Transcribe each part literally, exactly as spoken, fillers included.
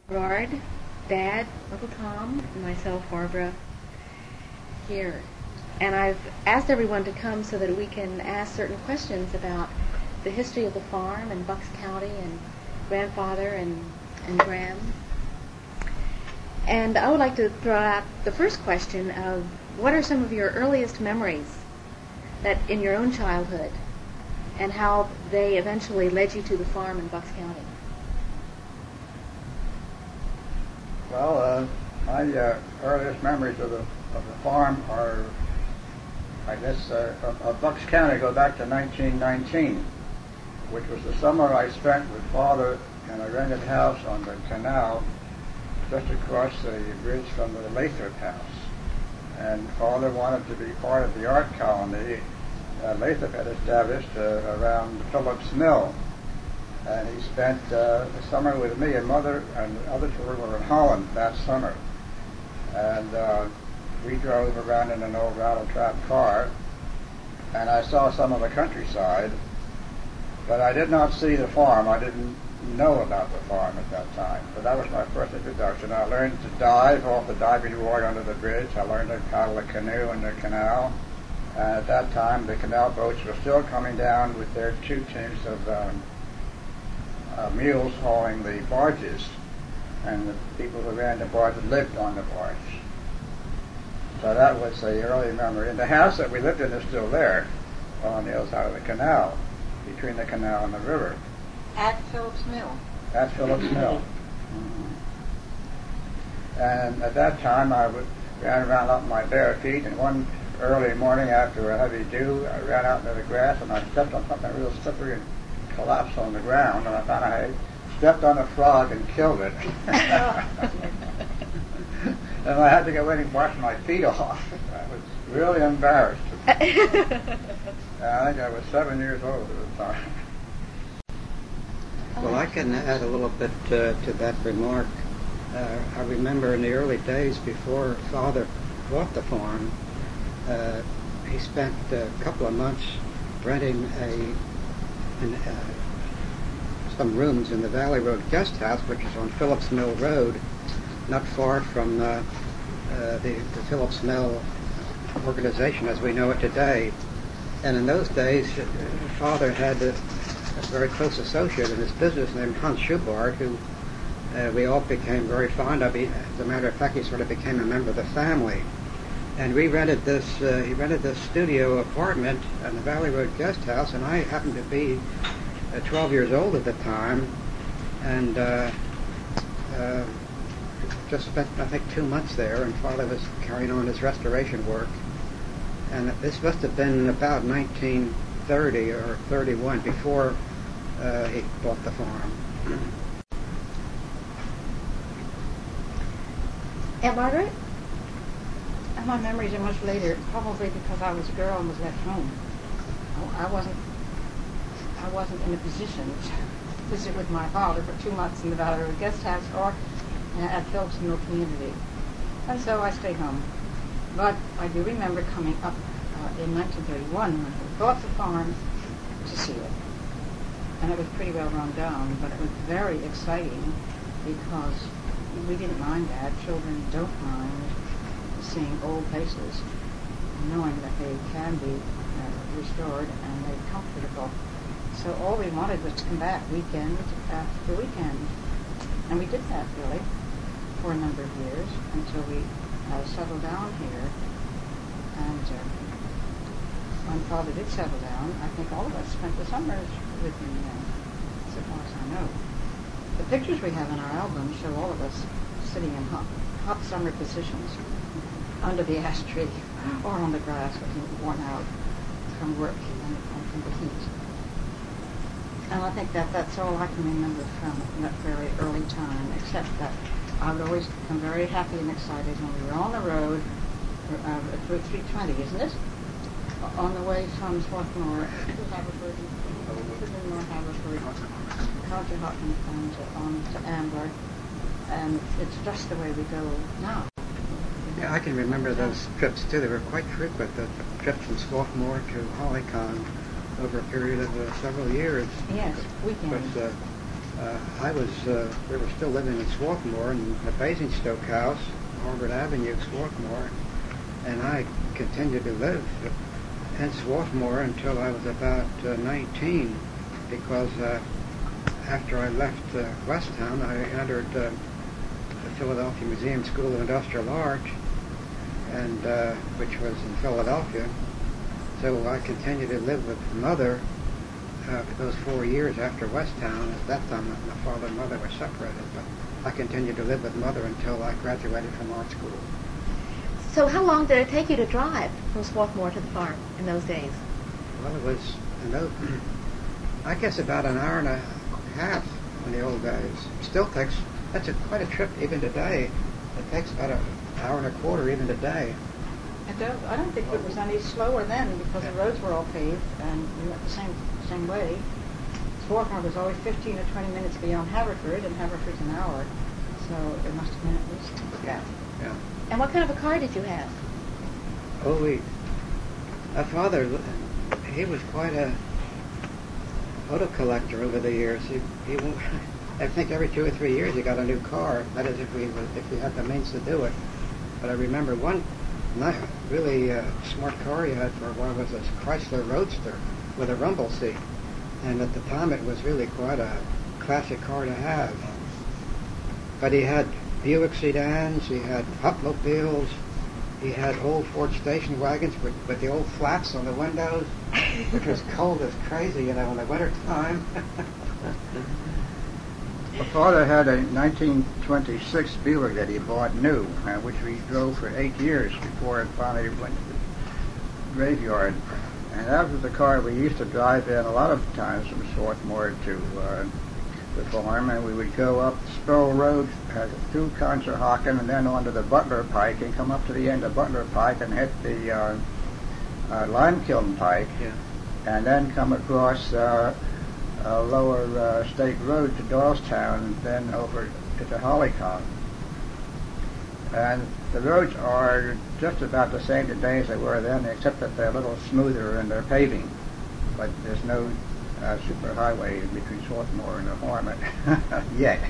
Gerard, Dad, Uncle Tom, and myself, Barbara, here. And I've asked everyone to come so that we can ask certain questions about the history of the farm and Bucks County and grandfather and, and Graham. And I would like to throw out the first question of what are some of your earliest memories that in your own childhood and how they eventually led you to the farm in Bucks County? Well, uh, my uh, earliest memories of the of the farm are, I guess, uh, of, of Bucks County go back to nineteen nineteen, which was the summer I spent with Father in a rented house on the canal just across the bridge from the Lathrop house. And Father wanted to be part of the art colony uh, Lathrop had established uh, around Phillips Mill. And he spent uh, the summer with me, and Mother and other children were in Holland that summer. And uh, we drove around in an old rattle-trap car, and I saw some of the countryside, but I did not see the farm. I didn't know about the farm at that time. But that was my first introduction. I learned to dive off the diving board under the bridge. I learned to paddle a canoe in the canal. And at that time, the canal boats were still coming down with their two teams of um, Uh, mules hauling the barges, and the people who ran the barges lived on the barge. So that was the early memory. And the house that we lived in is still there on the other side of the canal, between the canal and the river. At Phillips Mill? At Phillips Mill. Mm-hmm. And at that time I would, ran around up my bare feet, and one early morning after a heavy dew, I ran out into the grass and I stepped on something real slippery and collapsed on the ground, and I found I had stepped on a frog and killed it. And I had to go in and wash my feet off. I was really embarrassed. And I think I was seven years old at the time. Well, I can add a little bit uh, to that remark. Uh, I remember in the early days before Father bought the farm, uh, he spent a couple of months renting a In, uh, some rooms in the Valley Road Guest House, which is on Phillips Mill Road, not far from uh, uh, the, the Phillips Mill organization as we know it today. And in those days, uh, Father had a, a very close associate in his business named Hans Schubart, who uh, we all became very fond of. He, as a matter of fact, he sort of became a member of the family. And we rented this, uh, he rented this studio apartment in the Valley Road Guest House, and I happened to be uh, twelve years old at the time, and uh, uh, just spent, I think, two months there, and Father was carrying on his restoration work. And this must have been about nineteen thirty or thirty-one, before uh, he bought the farm. Aunt Margaret? And my memories are much later, probably because I was a girl and was left home. I wasn't, I wasn't in a position to visit with my father for two months in the Valley Road Guest House or at Phillips Mill Community. And so I stayed home. But I do remember coming up uh, in nineteen thirty-one when we bought the farm to see it. And it was pretty well run down, but it was very exciting because we didn't mind that. Children don't mind seeing old places, knowing that they can be uh, restored and made comfortable. So all we wanted was to come back weekend after weekend. And we did that, really, for a number of years until we uh, settled down here. And uh, when Father did settle down, I think all of us spent the summers with him then, so far as I know. The pictures we have in our album show all of us sitting in hot, hot summer positions under the ash tree or on the grass, looking worn out from work and, and from the heat. And I think that that's all I can remember from that very early time, except that I would always become very happy and excited when we were on the road, uh, Route three twenty, isn't it? On the way from Swarthmore to Haverford, to North Haverford, Carterhutton, and uh, on to Ambler. And it's just the way we go now. Yeah, I can remember those trips too. They were quite frequent, the trips from Swarthmore to Hollycon over a period of uh, several years. Yes, weekends. But, uh, uh, I was, uh, we were still living in Swarthmore in the Basingstoke house, Harvard Avenue, Swarthmore, and I continued to live in Swarthmore until I was about uh, nineteen, because uh, after I left uh, Westtown, I entered uh, the Philadelphia Museum School of Industrial Art, and uh, which was in Philadelphia. So I continued to live with Mother uh, for those four years after Westtown. At that time, my father and mother were separated, but I continued to live with Mother until I graduated from art school. So how long did it take you to drive from Swarthmore to the farm in those days? Well, it was, you know, I guess about an hour and a half in the old days. Still takes, that's a, quite a trip even today. It takes about an hour and a quarter even today. I don't, I don't think it was any slower then because the roads were all paved and we went the same same way. Swarthmore was always fifteen or twenty minutes beyond Haverford, and Haverford's an hour, so it must have been at least. Yeah. Yeah. And what kind of a car did you have? Oh, we, my father, he was quite a auto collector over the years. He, he, I think every two or three years he got a new car. That is, if we if we had the means to do it. But I remember one not really uh, smart car he had for a while was a Chrysler Roadster with a rumble seat, and at the time it was really quite a classic car to have. But he had Buick sedans, he had Hupmobiles, he had old Ford station wagons with, with the old flaps on the windows, which was cold as crazy, you know, in the winter time. My father had a nineteen twenty-six Buick that he bought new, uh, which we drove for eight years before it finally went to the graveyard. And that was the car we used to drive in a lot of times from Swarthmore to uh, the farm, and we would go up Sproul Road uh, through Conshohocken and then onto the Butler Pike and come up to the end of Butler Pike and hit the uh, uh, Limekiln Pike, Yeah. and then come across uh, uh, Lower uh, State Road to Doylestown and then over to Hollycomb. And the roads are just about the same today as they were then, except that they're a little smoother in their paving. But there's no uh, super highway between Swarthmore and the farm yet.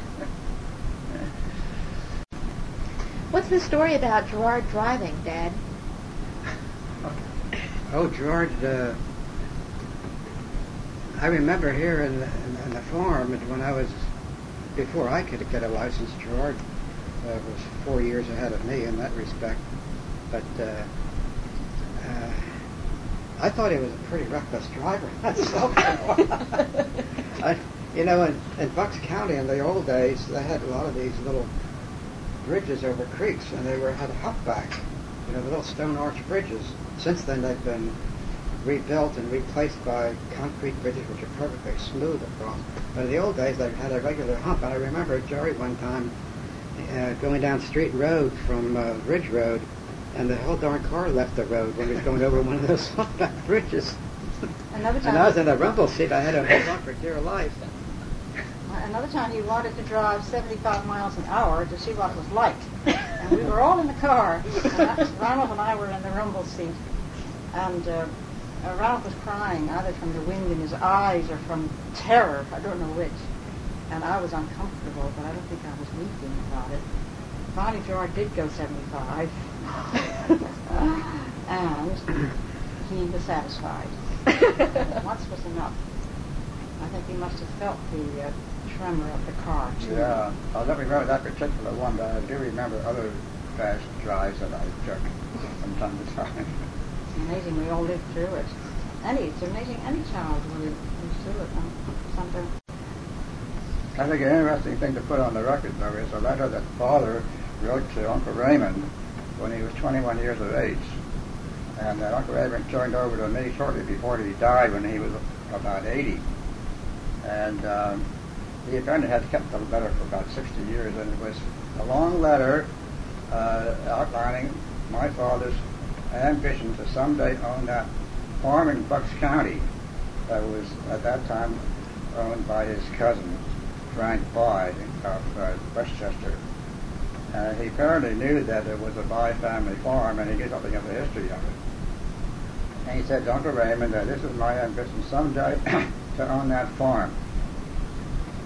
What's the story about Gerard driving, Dad? Oh, Gerard, uh, I remember here in the, in, in the farm when I was, before I could get a license, Gerard uh, was four years ahead of me in that respect. But uh, uh, I thought he was a pretty reckless driver myself. I, you know, in, in Bucks County in the old days, they had a lot of these little bridges over creeks, and they were had humpback, you know, the little stone arch bridges. Since then, they've been rebuilt and replaced by concrete bridges, which are perfectly smooth across. But in the old days, they had a regular hump. And I remember Jerry one time uh, going down Street Road from uh, Ridge Road, and the whole darn car left the road when he was going over one of those humpback bridges. Another time, And I was in a rumble seat. I had to hold on for dear life. another time he wanted to drive seventy-five miles an hour to see what it was like. And we were all in the car. And that was, Ronald and I were in the rumble seat. And uh, uh, Ronald was crying, either from the wind in his eyes or from terror. I don't know which. And I was uncomfortable, but I don't think I was weeping about it. Finally, Gerard did go seventy-five. And he was satisfied. Once was enough. I think he must have felt the uh, tremor of the car, too. Yeah, I don't remember that particular one, but I do remember other fast drives that I took from time to time. It's amazing we all lived through it. Any, it's amazing any child will live through it um, sometime. I think an interesting thing to put on the record, though, is a letter that Father wrote to Uncle Raymond when he was twenty-one years of age. And uh, Uncle Raymond turned over to me shortly before he died when he was about eighty. And um, he apparently had kept the letter for about sixty years, and it was a long letter uh, outlining my father's ambition to someday own that farm in Bucks County that was at that time owned by his cousin, Frank Boyd of uh, Westchester. Uh, he apparently knew that it was a Boyd family farm, and he knew something of the history of it. And he said to Uncle Raymond that this is my ambition someday to own that farm.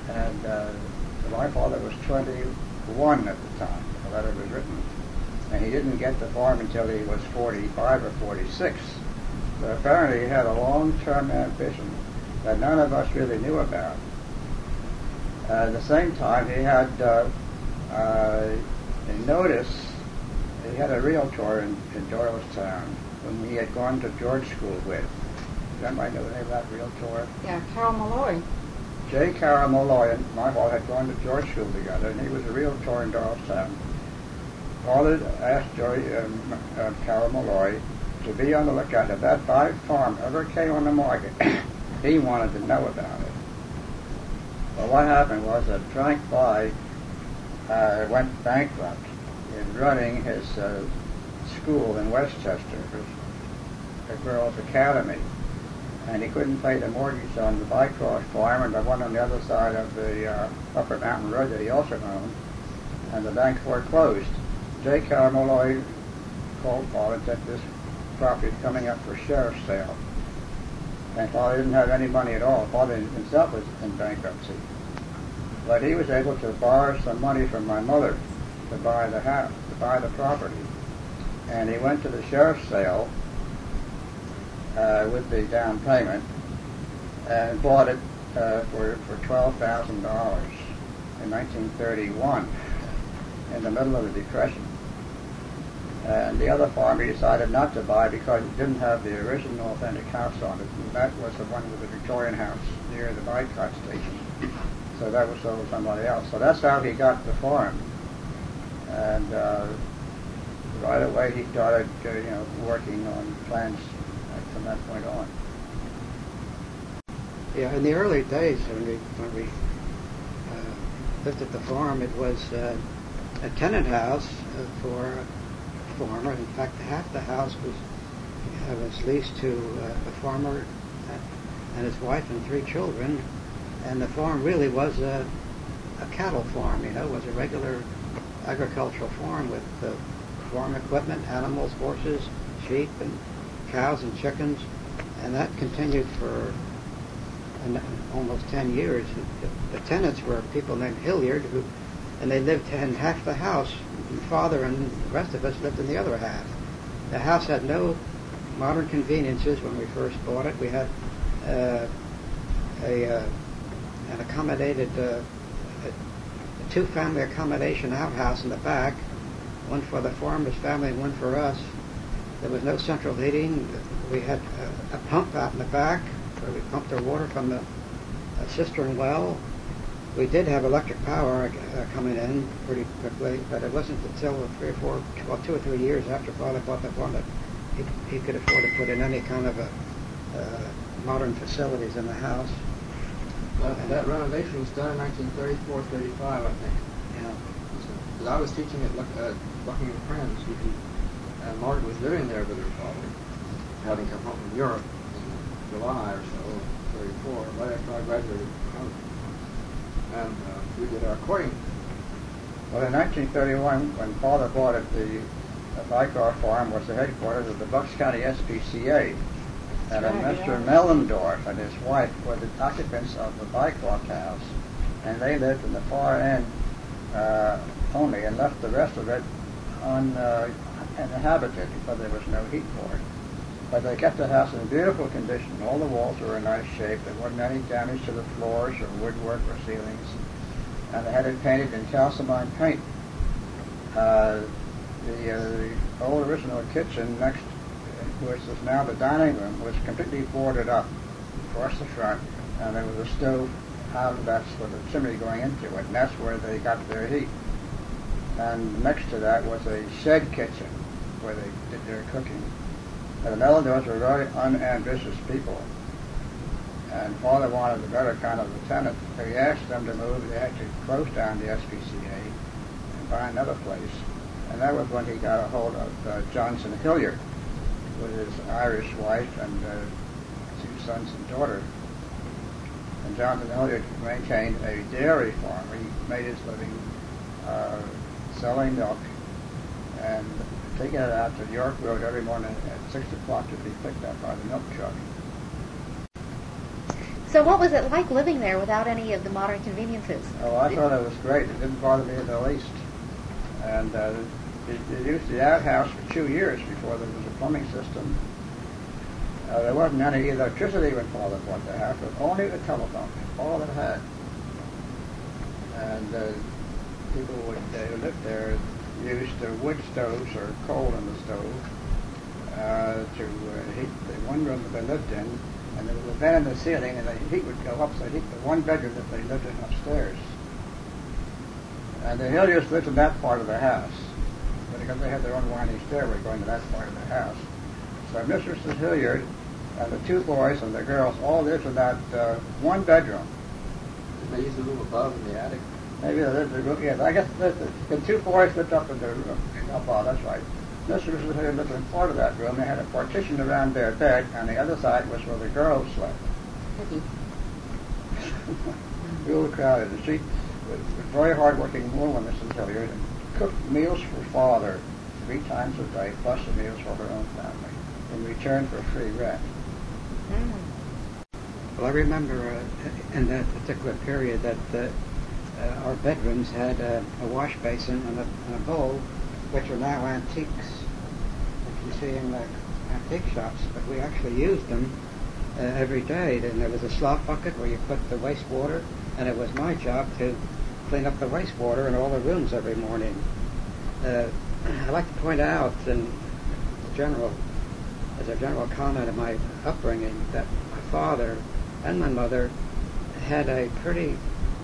And uh, my father was twenty-one at the time the letter was written. And he didn't get the farm until he was forty-five or forty-six. So apparently he had a long-term ambition that none of us really knew about. Uh, at the same time, he had uh, uh, a notice, he had a realtor in, in Doylestown whom he had gone to George School with. Does anybody know the name of that realtor? Yeah, Carol Malloy. J. Carol Malloy and my father had gone to George School together, and he was a realtor in Doylestown. Father asked Joey, um, uh, Carol Malloy to be on the lookout. If that buy farm ever came on the market, he wanted to know about it. Well, what happened was that Frank Buy uh, went bankrupt in running his uh, school in Westchester, the Girls Academy, and he couldn't pay the mortgage on the Bycross farm and the one on the other side of the uh, Upper Mountain Road that he also owned, and the bank foreclosed. J. Carol Malloy called Father and said this property is coming up for sheriff's sale. And Father didn't have any money at all. Father himself was in bankruptcy. But he was able to borrow some money from my mother to buy the house, to buy the property. And he went to the sheriff's sale uh, with the down payment and bought it uh, for, for twelve thousand dollars in nineteen thirty-one, in the middle of the Depression. And the other farm he decided not to buy because it didn't have the original authentic house on it, and that was the one with the Victorian house near the Bycott station. So that was sold to somebody else. So that's how he got the farm. And uh, right away he started, uh, you know, working on plans from that point on. Yeah, in the early days when we when we uh, lived at the farm, it was uh, a tenant house uh, for a farmer. In fact, half the house was uh, was leased to uh, a farmer and his wife and three children, and the farm really was a, a cattle farm. You know, it was a regular agricultural farm with uh, farm equipment, animals, horses, sheep, and cows and chickens, and that continued for an, almost ten years. The, the tenants were people named Hilliard, who, and they lived in half the house. Father and the rest of us lived in the other half. The house had no modern conveniences when we first bought it. We had uh, a uh, an accommodated uh, a, a two-family accommodation outhouse in the back, one for the farmer's family and one for us. There was no central heating. We had a, a pump out in the back where we pumped our water from the a cistern well. We did have electric power uh, coming in pretty quickly, but it wasn't until three or four, well, two or three years after Father bought the farm that he, he could afford to put in any kind of a, uh, modern facilities in the house. Uh, that renovation was done in nineteen thirty-four, thirty-five, I think. Yeah. Because I was teaching at Luck, uh, Buckingham Friends, and Margaret was living there with her father, having come home from Europe in July or so, thirty-four, right after I graduated from college. And uh, we did our courting. Well, in nineteen thirty-one, when Father bought it, the uh, Bycross farm was the headquarters of the Bucks County S P C A. And Right, Mister yeah. Mellendorf and his wife were the occupants of the Bycross house, and they lived in the far end uh, only and left the rest of it uninhabited because there was no heat for it. But they kept the house in beautiful condition. All the walls were in nice shape. There wasn't any damage to the floors or woodwork or ceilings. And they had it painted in calcimine paint. Uh, the, uh, the old original kitchen next, which is now the dining room, was completely boarded up across the front, and there was a stove outlets with a chimney going into it, and that's where they got their heat. And next to that was a shed kitchen where they did their cooking. And the Mellendorfs were very unambitious people. And Father wanted a better kind of lieutenant, so he asked them to move. They had to close down the S P C A and buy another place. And that was when he got a hold of uh, Johnson Hilliard with his Irish wife and uh, two sons and daughter. And Johnson Hilliard maintained a dairy farm. He made his living uh, selling milk and taking it out to York Road every morning at six o'clock to be picked up by the milk truck. So So what was it like living there without any of the modern conveniences? Oh, I thought it was great. It didn't bother me in the least. And uh, they, they used the outhouse for two years before there was a plumbing system. Uh, there wasn't any electricity when Father bought the house, but only the telephone. All it had. And uh, people would uh, who lived there used uh, wood stoves or coal in the stove uh, to uh, heat the one room that they lived in. And there was a vent in the ceiling, and the heat would go up, so they'd heat the one bedroom that they lived in upstairs. And the Hilliards lived in that part of the house, because they had their own winding stairway going to that part of the house. So Mister and Missus Hilliard and the two boys and the girls all lived in that uh, one bedroom. Did they use the room above in the attic? Maybe they lived in the room, yes. I guess the, the, the two boys lived up in the room. Oh, that's right. Mister and Missus Hilliard lived in part of that room. They had a partition around their bed, and the other side was where the girls slept. Real crowded. And she was a very hard-working woman, Missus Hilliard, and cooked meals for Father three times a day, plus the meals for her own family, in return for free rent. Mm. Well, I remember uh, in that particular period that uh, uh, our bedrooms had uh, a wash basin and a, and a bowl, which are now antiques, which you see in the antique shops, but we actually used them uh, every day. And there was a slop bucket where you put the wastewater, and it was my job to clean up the wastewater in all the rooms every morning. Uh, I'd like to point out, in general, as a general comment of my upbringing, that my father and my mother had a pretty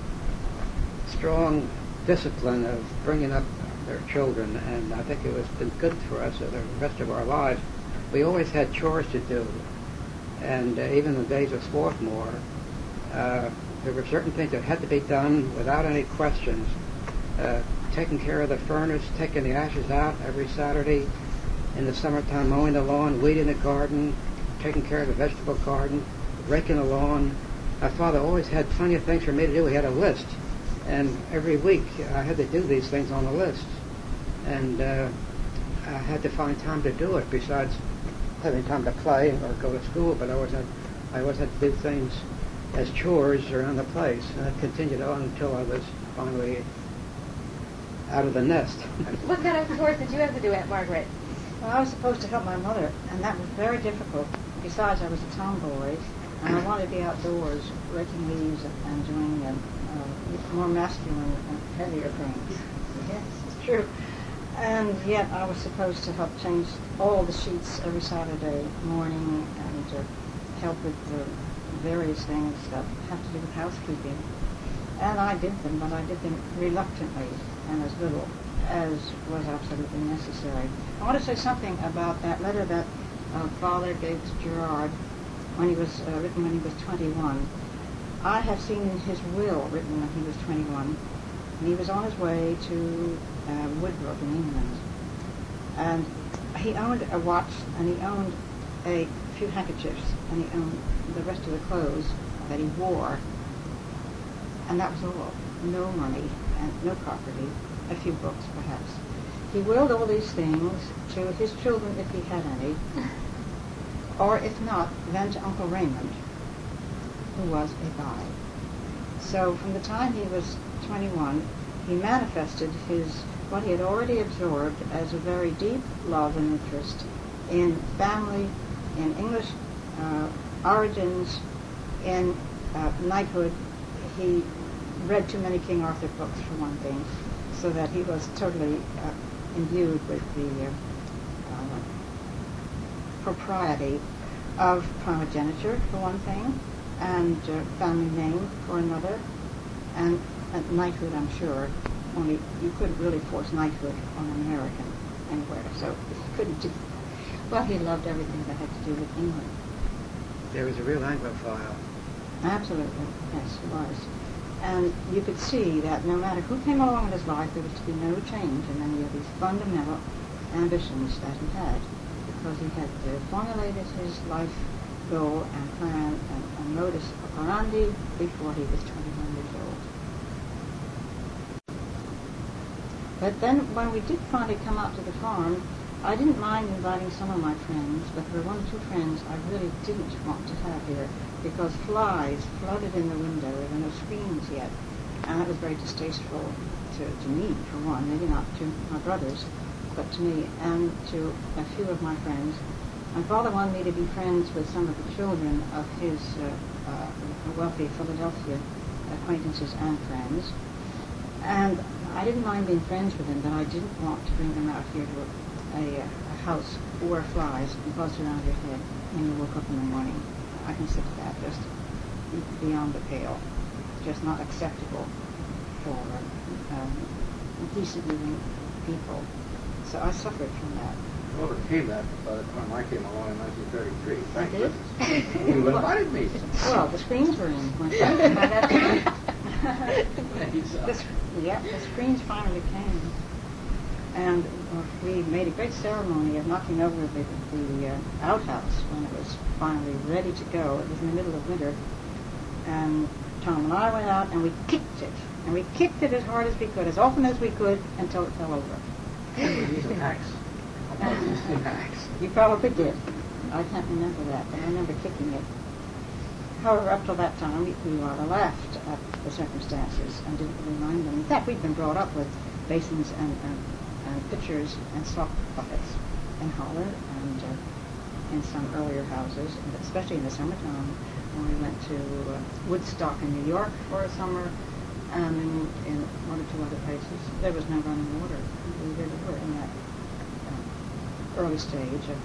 strong discipline of bringing up their children, and I think it was been good for us for the rest of our lives. We always had chores to do, and uh, even in the days of Swarthmore, uh, there were certain things that had to be done without any questions. Uh, taking care of the furnace, taking the ashes out every Saturday in the summertime, mowing the lawn, weeding the garden, taking care of the vegetable garden, raking the lawn. My father always had plenty of things for me to do. He had a list, and every week I had to do these things on the list, and uh, I had to find time to do it besides having time to play or go to school. But I always had, I always had to do things as chores around the place, and it continued on until I was finally out of the nest. What kind of chores did you have to do, Aunt Margaret? Well, I was supposed to help my mother, and that was very difficult. Besides, I was a tomboy, and I wanted to be outdoors, raking leaves and doing uh, uh, more masculine and heavier things. Yes, it's true. And yet I was supposed to help change all the sheets every Saturday morning and to help with the various things that have to do with housekeeping. And I did them, but I did them reluctantly and as little as was absolutely necessary. I want to say something about that letter that uh, Father gave to Gerard when he was uh, written when he was twenty-one. I have seen his will written when he was twenty-one, and he was on his way to uh, Woodbrook in England. And he owned a watch, and he owned a few handkerchiefs, and he owned the rest of the clothes that he wore. And that was all. No money and no property, a few books perhaps. He willed all these things to his children if he had any, or if not, then to Uncle Raymond, who was a guide. So from the time he was twenty-one, he manifested his, what he had already absorbed as a very deep love and interest in family, in English uh, origins, in uh, knighthood. He read too many King Arthur books, for one thing, so that he was totally uh, imbued with the uh, uh, propriety of primogeniture, for one thing, and uh, family name, for another, and, and knighthood, I'm sure. Only you couldn't really force knighthood on an American anywhere, so he couldn't do. Well, he loved everything that had to do with England. There was a real Anglophile. Absolutely, yes, he was. And you could see that no matter who came along in his life, there was to be no change in any of these fundamental ambitions that he had, because he had uh, formulated his life goal and plan and, and modus operandi before he was twenty-one years old. But then when we did finally come out to the farm, I didn't mind inviting some of my friends, but there were one or two friends I really didn't want to have here. because flies flooded in the window. There were no screens yet. And that was very distasteful to, to me, for one, maybe not to my brothers, but to me and to a few of my friends. My father wanted me to be friends with some of the children of his uh, uh, wealthy Philadelphia acquaintances and friends. And I didn't mind being friends with them, but I didn't want to bring them out here to a, a, a house where flies buzzed around your head when you woke up in the morning. I consider that just beyond the pale, just not acceptable for um, decent living people. So I suffered from that. You overcame that by the time I came along in nineteen thirty-three. I Thank did? goodness. You invited me. Well, the screens were in, weren't they? By that time. the, sc- yeah, the screens finally came. And uh, we made a great ceremony of knocking over the, the uh, outhouse when it was finally ready to go. It was in the middle of winter. And Tom and I went out and we kicked it. And we kicked it as hard as we could, as often as we could, until it fell over. He's an axe. He's an axe. You probably did. I can't remember that, but I remember kicking it. However, up till that time, we, we rather laughed at the circumstances and didn't really mind them. In fact, we'd been brought up with basins and, and, and pitchers and slop buckets in Holland and uh, in some earlier houses, and especially in the summertime when we went to uh, Woodstock in New York for a summer, and in, in one or two other places. There was no running water. We really were in that uh, early stage of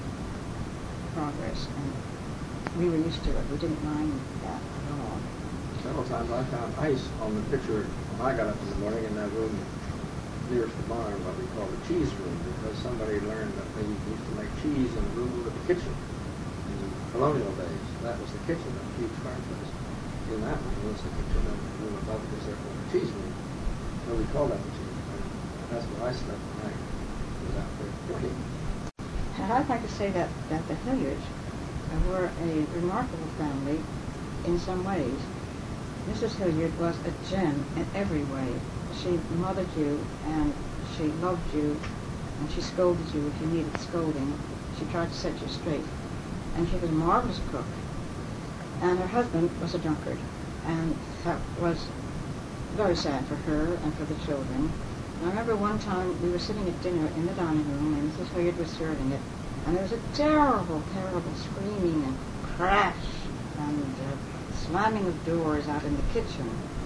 progress, and we were used to it. We didn't mind that at all. Several times I found ice on the pitcher when I got up in the morning in that room nearest the barn, what we call the cheese room, because somebody learned that they used to make cheese in the room with the kitchen in the colonial days. That was the kitchen, a huge fireplace. In that room was the kitchen, and the room above was therefore the cheese room. So we called that the cheese room. That's where I slept when I was out there cooking. And I'd like to say that, that the Hilliards were a remarkable family in some ways. Missus Hilliard was a gem in every way. She mothered you, and she loved you, and she scolded you if you needed scolding. She tried to set you straight. And she was a marvelous cook. And her husband was a drunkard, and that was very sad for her and for the children. And I remember one time we were sitting at dinner in the dining room, and Missus Hilliard was serving it, and there was a terrible, terrible screaming and crash and uh, slamming of doors out in the kitchen.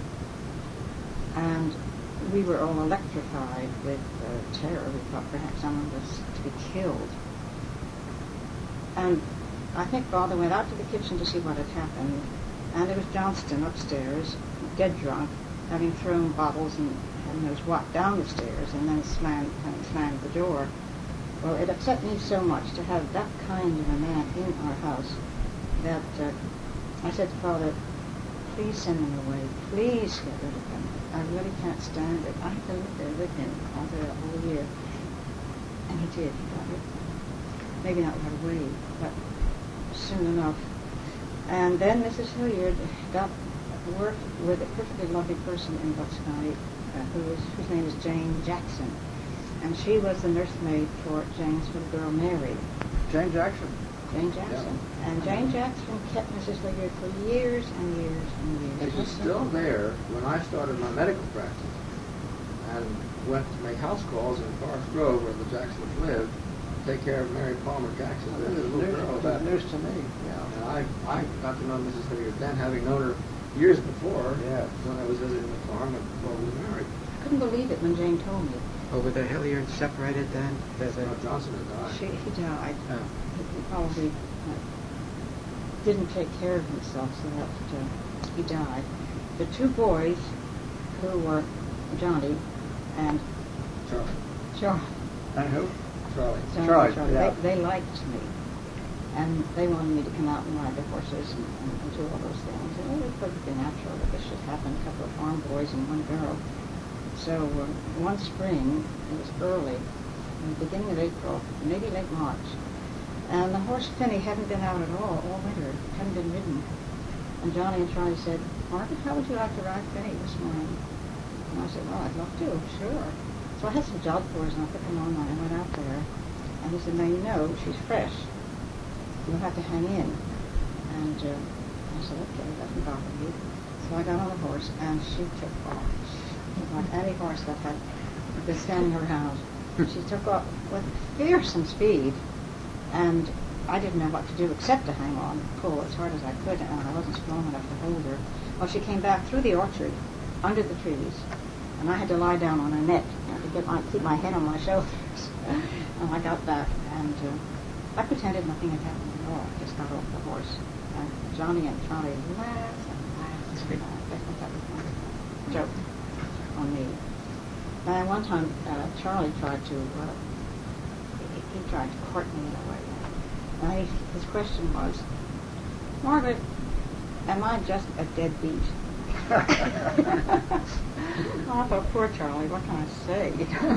And we were all electrified with uh, terror. We thought perhaps someone was to be killed. And I think Father went out to the kitchen to see what had happened, and there was Johnston upstairs, dead drunk, having thrown bottles and heaven knows what down the stairs, and then slammed, and slammed the door. Well, it upset me so much to have that kind of a man in our house that uh, I said to Father, please send him away. Please get rid of him. I really can't stand it. I have to live there with him all the whole year. And he did. He got it. Maybe not right away, but soon enough. And then Missus Hilliard got work with a perfectly lovely person in Bucks County, uh, who was, whose name is Jane Jackson. And she was the nursemaid for Jane's little girl, Mary. Jane Jackson. Jane Jackson. Yeah. And Jane Jackson kept Missus Hilliard for years and years and years. And she's still there when I started my medical practice and went to make house calls in Forest Grove, where the Jacksons lived, take care of Mary Palmer Jackson. Well, There's a little girl about news to me. Yeah. And I, I got to know Missus Hilliard then, having known her years before, yeah, when I was visiting the farm and before we were married. I couldn't believe it when Jane told me. Oh, were the Hilliards separated then? Yes, no, Johnson had died. She, he died. Oh. He, he probably uh, didn't take care of himself, so that uh, he died. The two boys, who were Johnny and Charlie. Charlie, And who? Charlie. Johnny Charlie, and Charlie, yeah. they, they liked me. And they wanted me to come out and ride the horses and, and, and do all those things. And it was perfectly natural that this should happen, a couple of farm boys and one girl. So uh, one spring, it was early, in the beginning of April, maybe late March, and the horse Finney hadn't been out at all, all winter, hadn't been ridden. And Johnny and Charlie said, Margaret, how would you like to ride Finney this morning? And I said, well, I'd love to, sure. So I had some jodhpurs and I put them on and I went out there. And he said, now you know, she's fresh. You'll have to hang in. And uh, I said, okay, that doesn't bother me. So I got on the horse, and she took off. She was like any horse that had been standing around. She took off with fearsome speed, and I didn't know what to do except to hang on, pull as hard as I could, and I wasn't strong enough to hold her. Well, she came back through the orchard, under the trees, and I had to lie down on a net you know, to get my, keep my head on my shoulders. And I got back, and uh, I pretended nothing had happened at all. I just got off the horse. And Johnny and Charlie laughed and laughed. And I think that was my joke on me. And one time, uh, Charlie tried to, uh, he, he tried to court me in a way. And he, his question was, Margaret, am I just a deadbeat? Oh, I thought, poor Charlie, what can I say?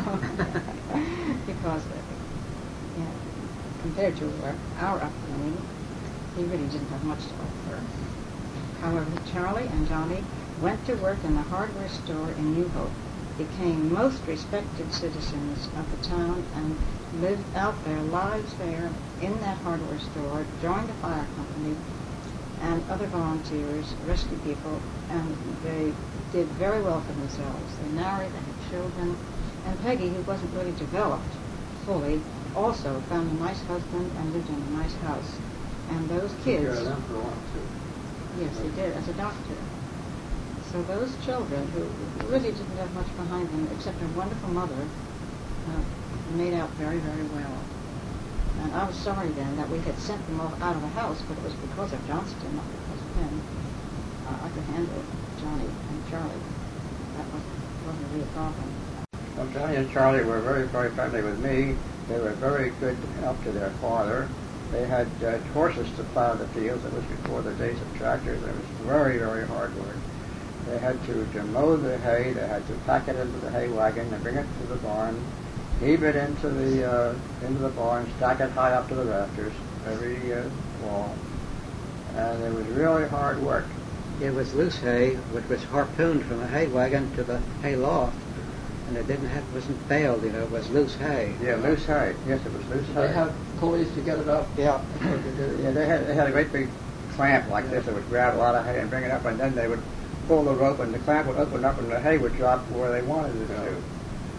Because, uh, you know, compared to uh, our upbringing, he really didn't have much to offer. However, Charlie and Johnny went to work in the hardware store in New Hope, became most respected citizens of the town, and lived out their lives there in that hardware store, joined the fire company and other volunteers, rescue people, and they did very well for themselves. They married, they had children, and Peggy, who wasn't really developed fully, also found a nice husband and lived in a nice house. And those Took kids... care of them for a while, too. Yes, he did, as a doctor. So those children, who really didn't have much behind them except a wonderful mother, uh, made out very, very well. And I was sorry then that we had sent them off out of the house, but it was because of Johnston, not because of him. Uh, I could handle Johnny and Charlie. That wasn't, wasn't a real problem. Well, Johnny and Charlie were very, very friendly with me. They were very good help to their father. They had uh, horses to plow the fields. It was before the days of tractors. It was very, very hard work. They had to, to mow the hay. They had to pack it into the hay wagon and bring it to the barn, heave it into the uh, into the barn, stack it high up to the rafters every uh, fall. And it was really hard work. It was loose hay, which was harpooned from the hay wagon to the hay loft, and it didn't have, wasn't baled, you know, it was loose hay. Yeah, loose hay. Yes, it was loose hay. They had pulleys to get it up. Yeah, yeah. They had they had a great big clamp like this that would grab a lot of hay and bring it up, and then they would pull the rope, and the clamp would open up, and the hay would drop where they wanted it Yeah. to.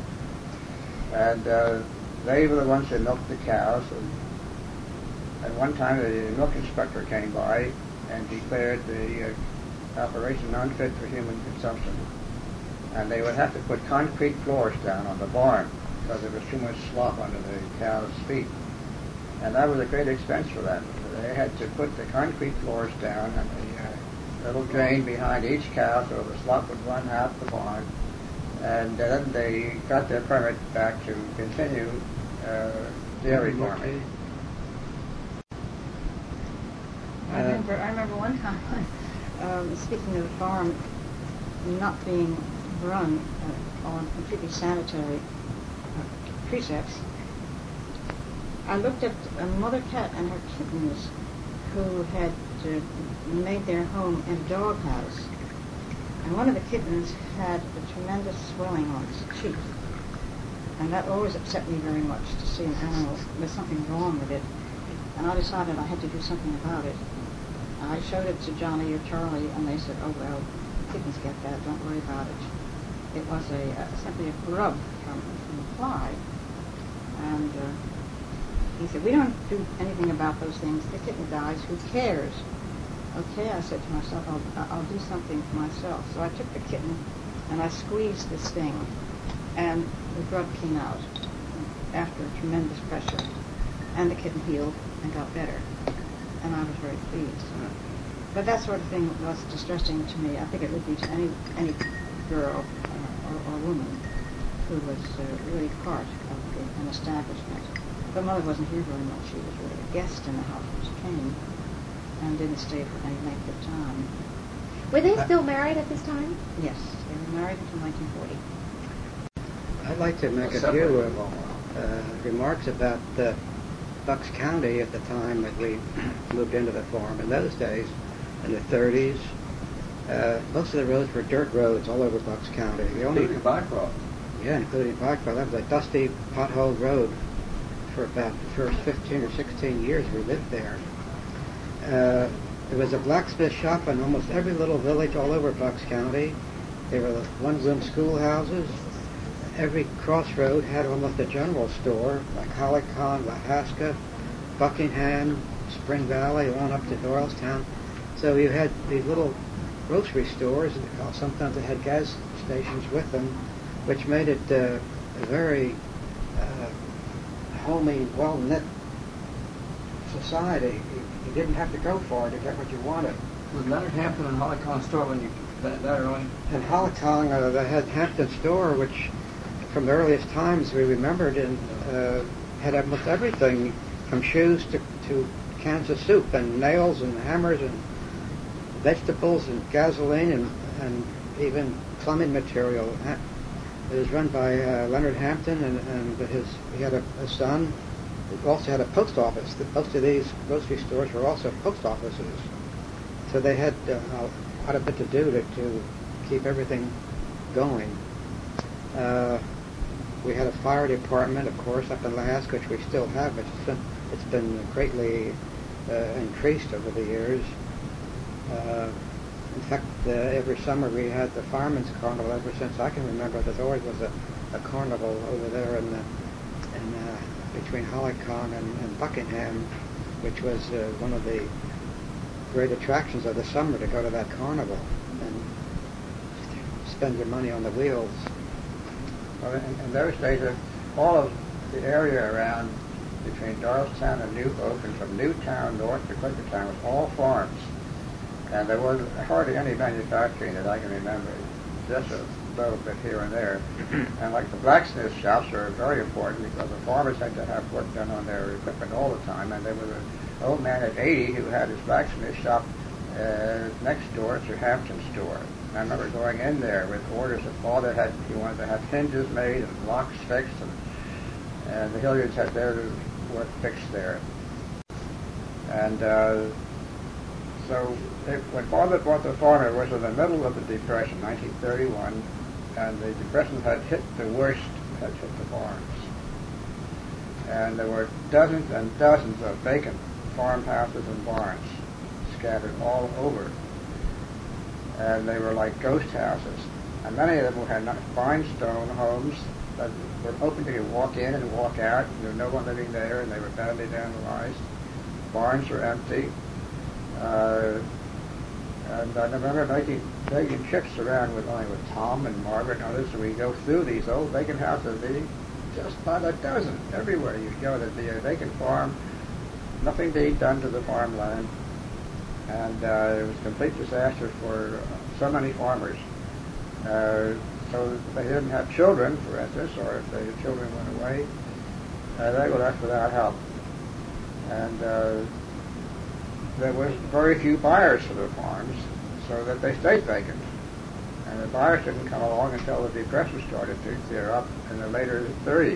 And uh, they were the ones that milked the cows. And, and one time the milk inspector came by and declared the uh, operation unfit for human consumption. And they would have to put concrete floors down on the barn because there was too much slop under the cows' feet. And that was a great expense for them. They had to put the concrete floors down and the uh, little drain behind each cow so the slop would run out the barn. And then they got their permit back to continue uh, dairy farming. I remember, I remember one time, um, speaking of the farm not being run uh, on completely sanitary uh, precepts, I looked at a mother cat and her kittens who had uh, made their home in a doghouse. And one of the kittens had a tremendous swelling on its cheek. And that always upset me very much to see an animal, there's something wrong with it. And I decided I had to do something about it. I showed it to Johnny or Charlie, and they said, oh, well, kittens get that, don't worry about it. It was a uh, simply a grub from, from a fly. And uh, he said, we don't do anything about those things. The kitten dies, who cares? Okay, I said to myself, I'll, I'll do something for myself. So I took the kitten and I squeezed this thing, and the grub came out after tremendous pressure, and the kitten healed and got better, and I was very pleased. But that sort of thing was distressing to me. I think it would be to any any girl uh, or, or woman who was uh, really part of the, an establishment. But Mother wasn't here very much. She was really a guest in the house when she came, and didn't stay for any length of time. Were they still married at this time? Yes, they were married until nineteen forty. I'd like to make a Separate few for a long while. uh, remarks about uh, Bucks County at the time that we moved into the farm. In those days, in the thirties, uh, most of the roads were dirt roads all over Bucks County. The only, Including Bycroft. yeah, including Bycroft. That was a dusty, potholed road for about the first fifteen or sixteen years we lived there. Uh, there was a blacksmith shop in almost every little village all over Bucks County. There were one-room schoolhouses. Every crossroad had almost a general store, like Hollycon, Lahaska, Buckingham, Spring Valley, on up to Doylestown. So you had these little grocery stores, and sometimes they had gas stations with them, which made it uh, a very uh, homey, well-knit society. You, you didn't have to go far to get what you wanted. Was Leonard Hampton and Hollycon store when you that, that early? In Hollycon, uh, they had Hampton store, which from the earliest times we remembered, and uh, had almost everything from shoes to, to cans of soup and nails and hammers and vegetables and gasoline and, and even plumbing material. It was run by uh, Leonard Hampton, and, and his he had a, a son. He also had a post office. The, most of these grocery stores were also post offices. So they had uh, quite a bit to do to, to keep everything going. Uh, we had a fire department, of course, up in Lahaska, which we still have. It's been, it's been greatly uh, increased over the years. Uh, in fact, uh, every summer we had the Fireman's Carnival. Ever since I can remember, there always was a, a carnival over there in the, in, uh, between Hollycon and, and Buckingham, which was uh, one of the great attractions of the summer, to go to that carnival and spend your money on the wheels. Well, in, in those days, uh, all of the area around between Doylestown and New Hope, and from Newtown north to Quakertown, was all farms. And there was hardly any manufacturing that I can remember, just a little bit here and there. And like the blacksmith shops were very important, because the farmers had to have work done on their equipment all the time. And there was an old man at eighty who had his blacksmith shop uh, next door to Hampton's store. And I remember going in there with orders that Father had. He wanted to have hinges made and locks fixed, and, and the Hilliards had their work fixed there. And uh, so it, when Father bought the farm, it was in the middle of the Depression, nineteen thirty-one, and the Depression had hit the worst, had hit the farms. And there were dozens and dozens of vacant farmhouses and barns scattered all over. And they were like ghost houses. And many of them had fine stone homes that were open to you walk in and walk out. There was no one living there, and they were badly vandalized. Barns were empty. Uh, and I remember making, taking trips around with, only with Tom and Margaret and others, and we go through these old vacant houses, being just by the dozen. Everywhere you go, there'd be a vacant farm, nothing being done to the farmland. And uh, it was a complete disaster for uh, so many farmers. Uh, so if they didn't have children, for instance, or if their children went away, uh, they were left without help. And uh, there was very few buyers for the farms, so that they stayed vacant. And the buyers didn't come along until the Depression started to clear up in the later thirties.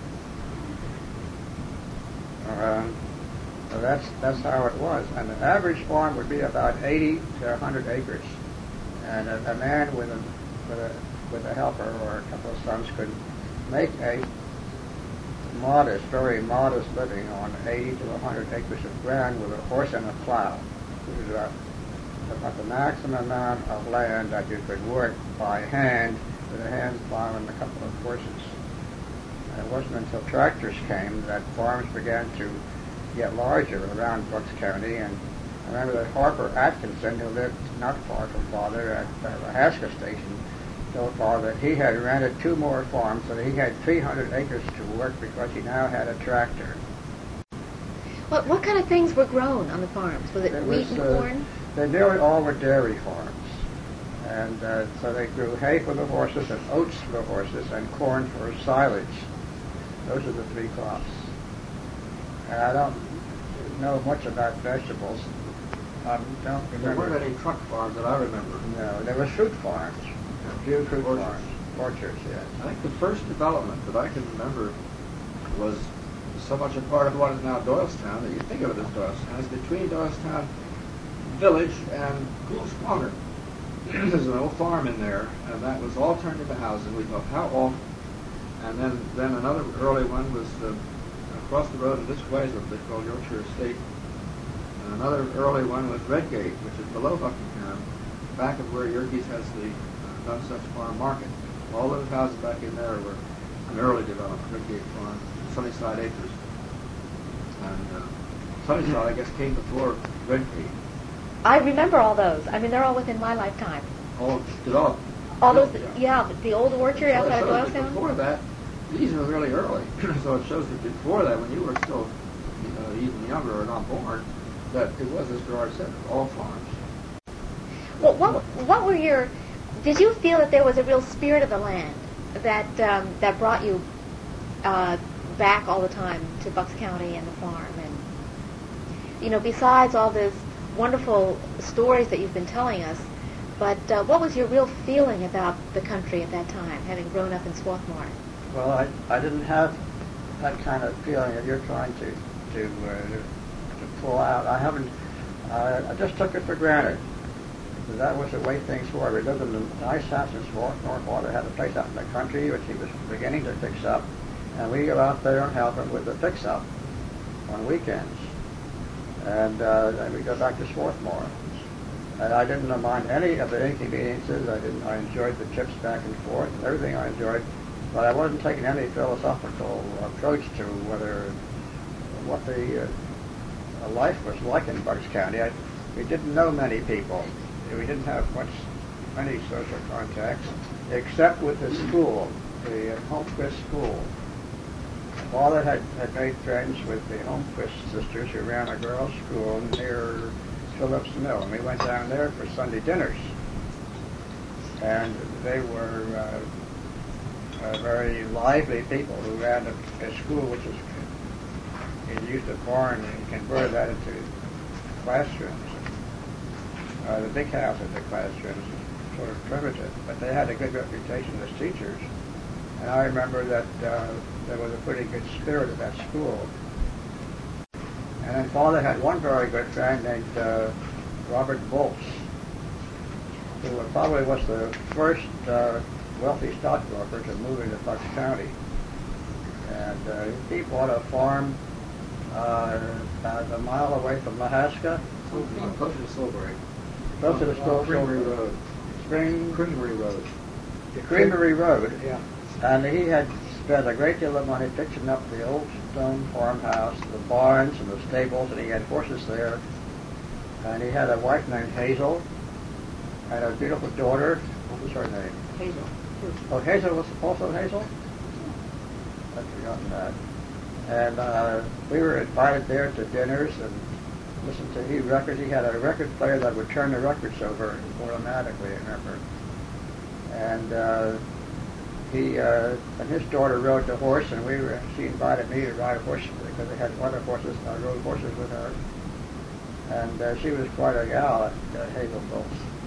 Uh, so that's that's how it was. And the average farm would be about eighty to a hundred acres. And a, a man with a with a with a helper or a couple of sons could make a modest, very modest living on eighty to a hundred acres of ground with a horse and a plow, which is about, about the maximum amount of land that you could work by hand with a hand plow and a couple of horses. And it wasn't until tractors came that farms began to get larger around Bucks County. And I remember that Harper Atkinson, who lived not far from Father at the Lahaska station, told Father that he had rented two more farms, so that he had three hundred acres to work because he now had a tractor. What what kind of things were grown on the farms? Was it, It wheat was, and uh, corn? They nearly all were dairy farms. And uh, so they grew hay for the horses and oats for the horses and corn for silage. Those are the three crops. And I don't know much about vegetables. I don't remember. There weren't any truck farms that I remember. No, there were fruit farms. A few fruit Orchards. farms. Orchards, yes. I think the first development that I can remember was so much a part of what is now Doylestown that you think of it as Doylestown. It's between Doylestown Village and Goulds Corner. There's an old farm in there, and that was all turned into housing. We thought, how awful. And then, then another early one was uh, across the road in this way is what they call Yorkshire Estate. And another early one was Redgate, which is below Buckingham, back of where Yerkes has the uh, Dunsuch Farm Market. All those houses back in there were an early development, Redgate Farm, Sunnyside Acres. And uh, Sunnyside, I guess, came before Redgate. I remember all those. I mean, they're all within my lifetime. All developed. All those, Yeah. yeah, the old orchard So it outside of shows that Doylestown. before that, these were really early. So it shows that before that, when you were still uh, even younger or not born, that it was, as Gerard said, all farms. Well, what what were your? Did you feel that there was a real spirit of the land that um, that brought you uh, back all the time to Bucks County and the farm, and you know, besides all those wonderful stories that you've been telling us, but uh, what was your real feeling about the country at that time, having grown up in Swarthmore? Well, I, I didn't have that kind of feeling that you're trying to to, uh, to pull out. I haven't. Uh, I just took it for granted. That was the way things were. We lived in a nice house in Swarthmore. Father had a place out in the country, which he was beginning to fix up, and we go out there and help him with the fix-up on weekends. And uh, then we go back to Swarthmore. And I didn't mind any of the inconveniences. I didn't. I enjoyed the trips back and forth, everything I enjoyed. But I wasn't taking any philosophical approach to whether what the uh, life was like in Bucks County. I, we didn't know many people. We didn't have much, many social contacts, except with the school, the uh, Holmquist School. Father had, had made friends with the Holmquist sisters who ran a girls' school near Phillips Mill, and we went down there for Sunday dinners. And they were uh, uh, very lively people who ran a, a school which was, he used a barn and converted that into classrooms. Uh, the big house at the classrooms was sort of primitive, but they had a good reputation as teachers. And I remember that uh, there was a pretty good spirit at that school. And then Father had one very good friend named uh, Robert Bolts, who probably was the first uh, wealthy stockbroker to move into Bucks County. And uh, he bought a farm uh, about a mile away from Mahaska. Closer to Silbury. Close to the Stowe Creamery Road. Spring Creamery Road. the Creamery Road. Yeah. And he had spent a great deal of money fixing up the old stone farmhouse, the barns and the stables, and he had horses there. And he had a wife named Hazel and a beautiful daughter. What was her name? Hazel. Oh, Hazel was also Hazel? I'd forgotten that. And uh, we were invited there to dinners and listened to he records. He had a record player that would turn the records over automatically, I remember. And uh, he uh, and his daughter rode the horse, and we were. She invited me to ride a horse because they had other horses. I rode horses with her, and uh, she was quite a gal at uh, Hazel Bolts.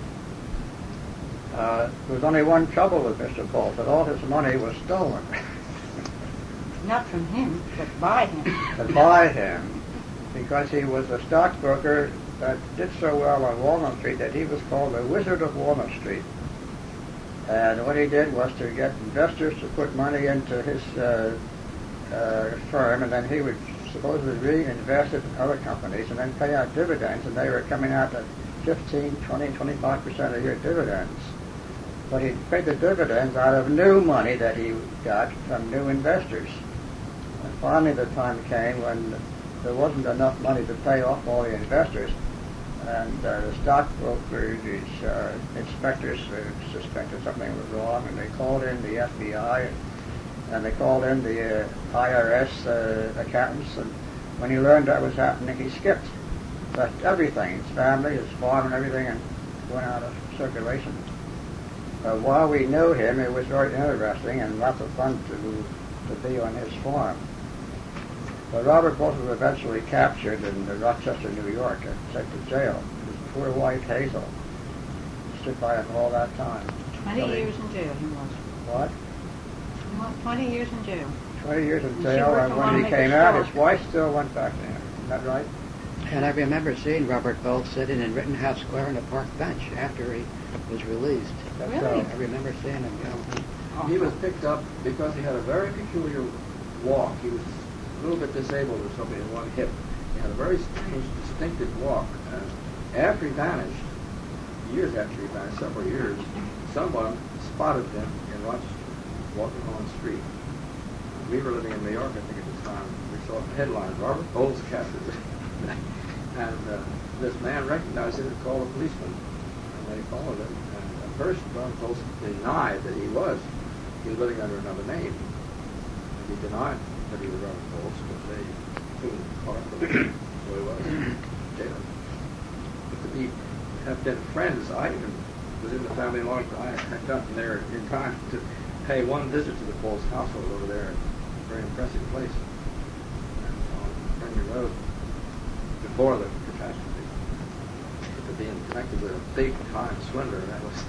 Uh, there was only one trouble with Mister Bolt, that all his money was stolen. Not from him, but by him. To buy him, because he was a stockbroker that did so well on Walnut Street that he was called the Wizard of Walnut Street. And what he did was to get investors to put money into his uh, uh, firm, and then he would supposedly reinvest it in other companies and then pay out dividends, and they were coming out at fifteen, twenty, twenty-five percent a year dividends. But he paid the dividends out of new money that he got from new investors. And finally the time came when there wasn't enough money to pay off all the investors, and uh, the stockbrokers, these uh, inspectors uh, suspected something was wrong, and they called in the F B I, and, and they called in the uh, I R S uh, accountants, and when he learned that was happening, he skipped. Left everything, his family, his farm, and everything, and went out of circulation. Uh, while we knew him, it was very interesting and lots of fun to to be on his farm. But Robert Bolt was eventually captured in Rochester, New York, and sent to jail. His poor wife, Hazel, stood by him all that time. Twenty So he- years in jail he was. What? He was twenty years in jail. twenty years in She jail, worked and for when he Wanamaker came out, Store. his wife still went back to him. Isn't that right? And I remember seeing Robert Bolt sitting in Rittenhouse Square on a park bench after he was released. That's Really? so. I remember seeing him go. Oh. He was picked up because he had a very peculiar walk. He was a little bit disabled or something in one hip. He had a very strange, distinctive walk. Uh, after he vanished, years after he vanished, several years, someone spotted him in Rochester, walking on the street. We were living in New York, I think, at the time. We saw the headlines, Robert Bowles captured. And uh, this man recognized him and called a policeman. And they followed him. And at first, Robert Bowles denied that he was. He was living under another name. And he denied that he was Robert Bowles, but they soon caught up with him. So he was jailed. But to be, have been friends, I even was in the family long time. I got there in time to pay one visit to the Bowles household over there. A very impressive place. And on Henry Road, before the catastrophe. But to be connected with a big-time swindler, that was...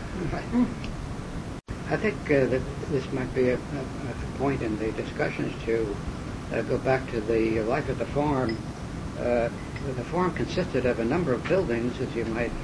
I think uh, that this might be a, a, a point in the discussions to uh, go back to the life at the farm. Uh, the farm consisted of a number of buildings, as you might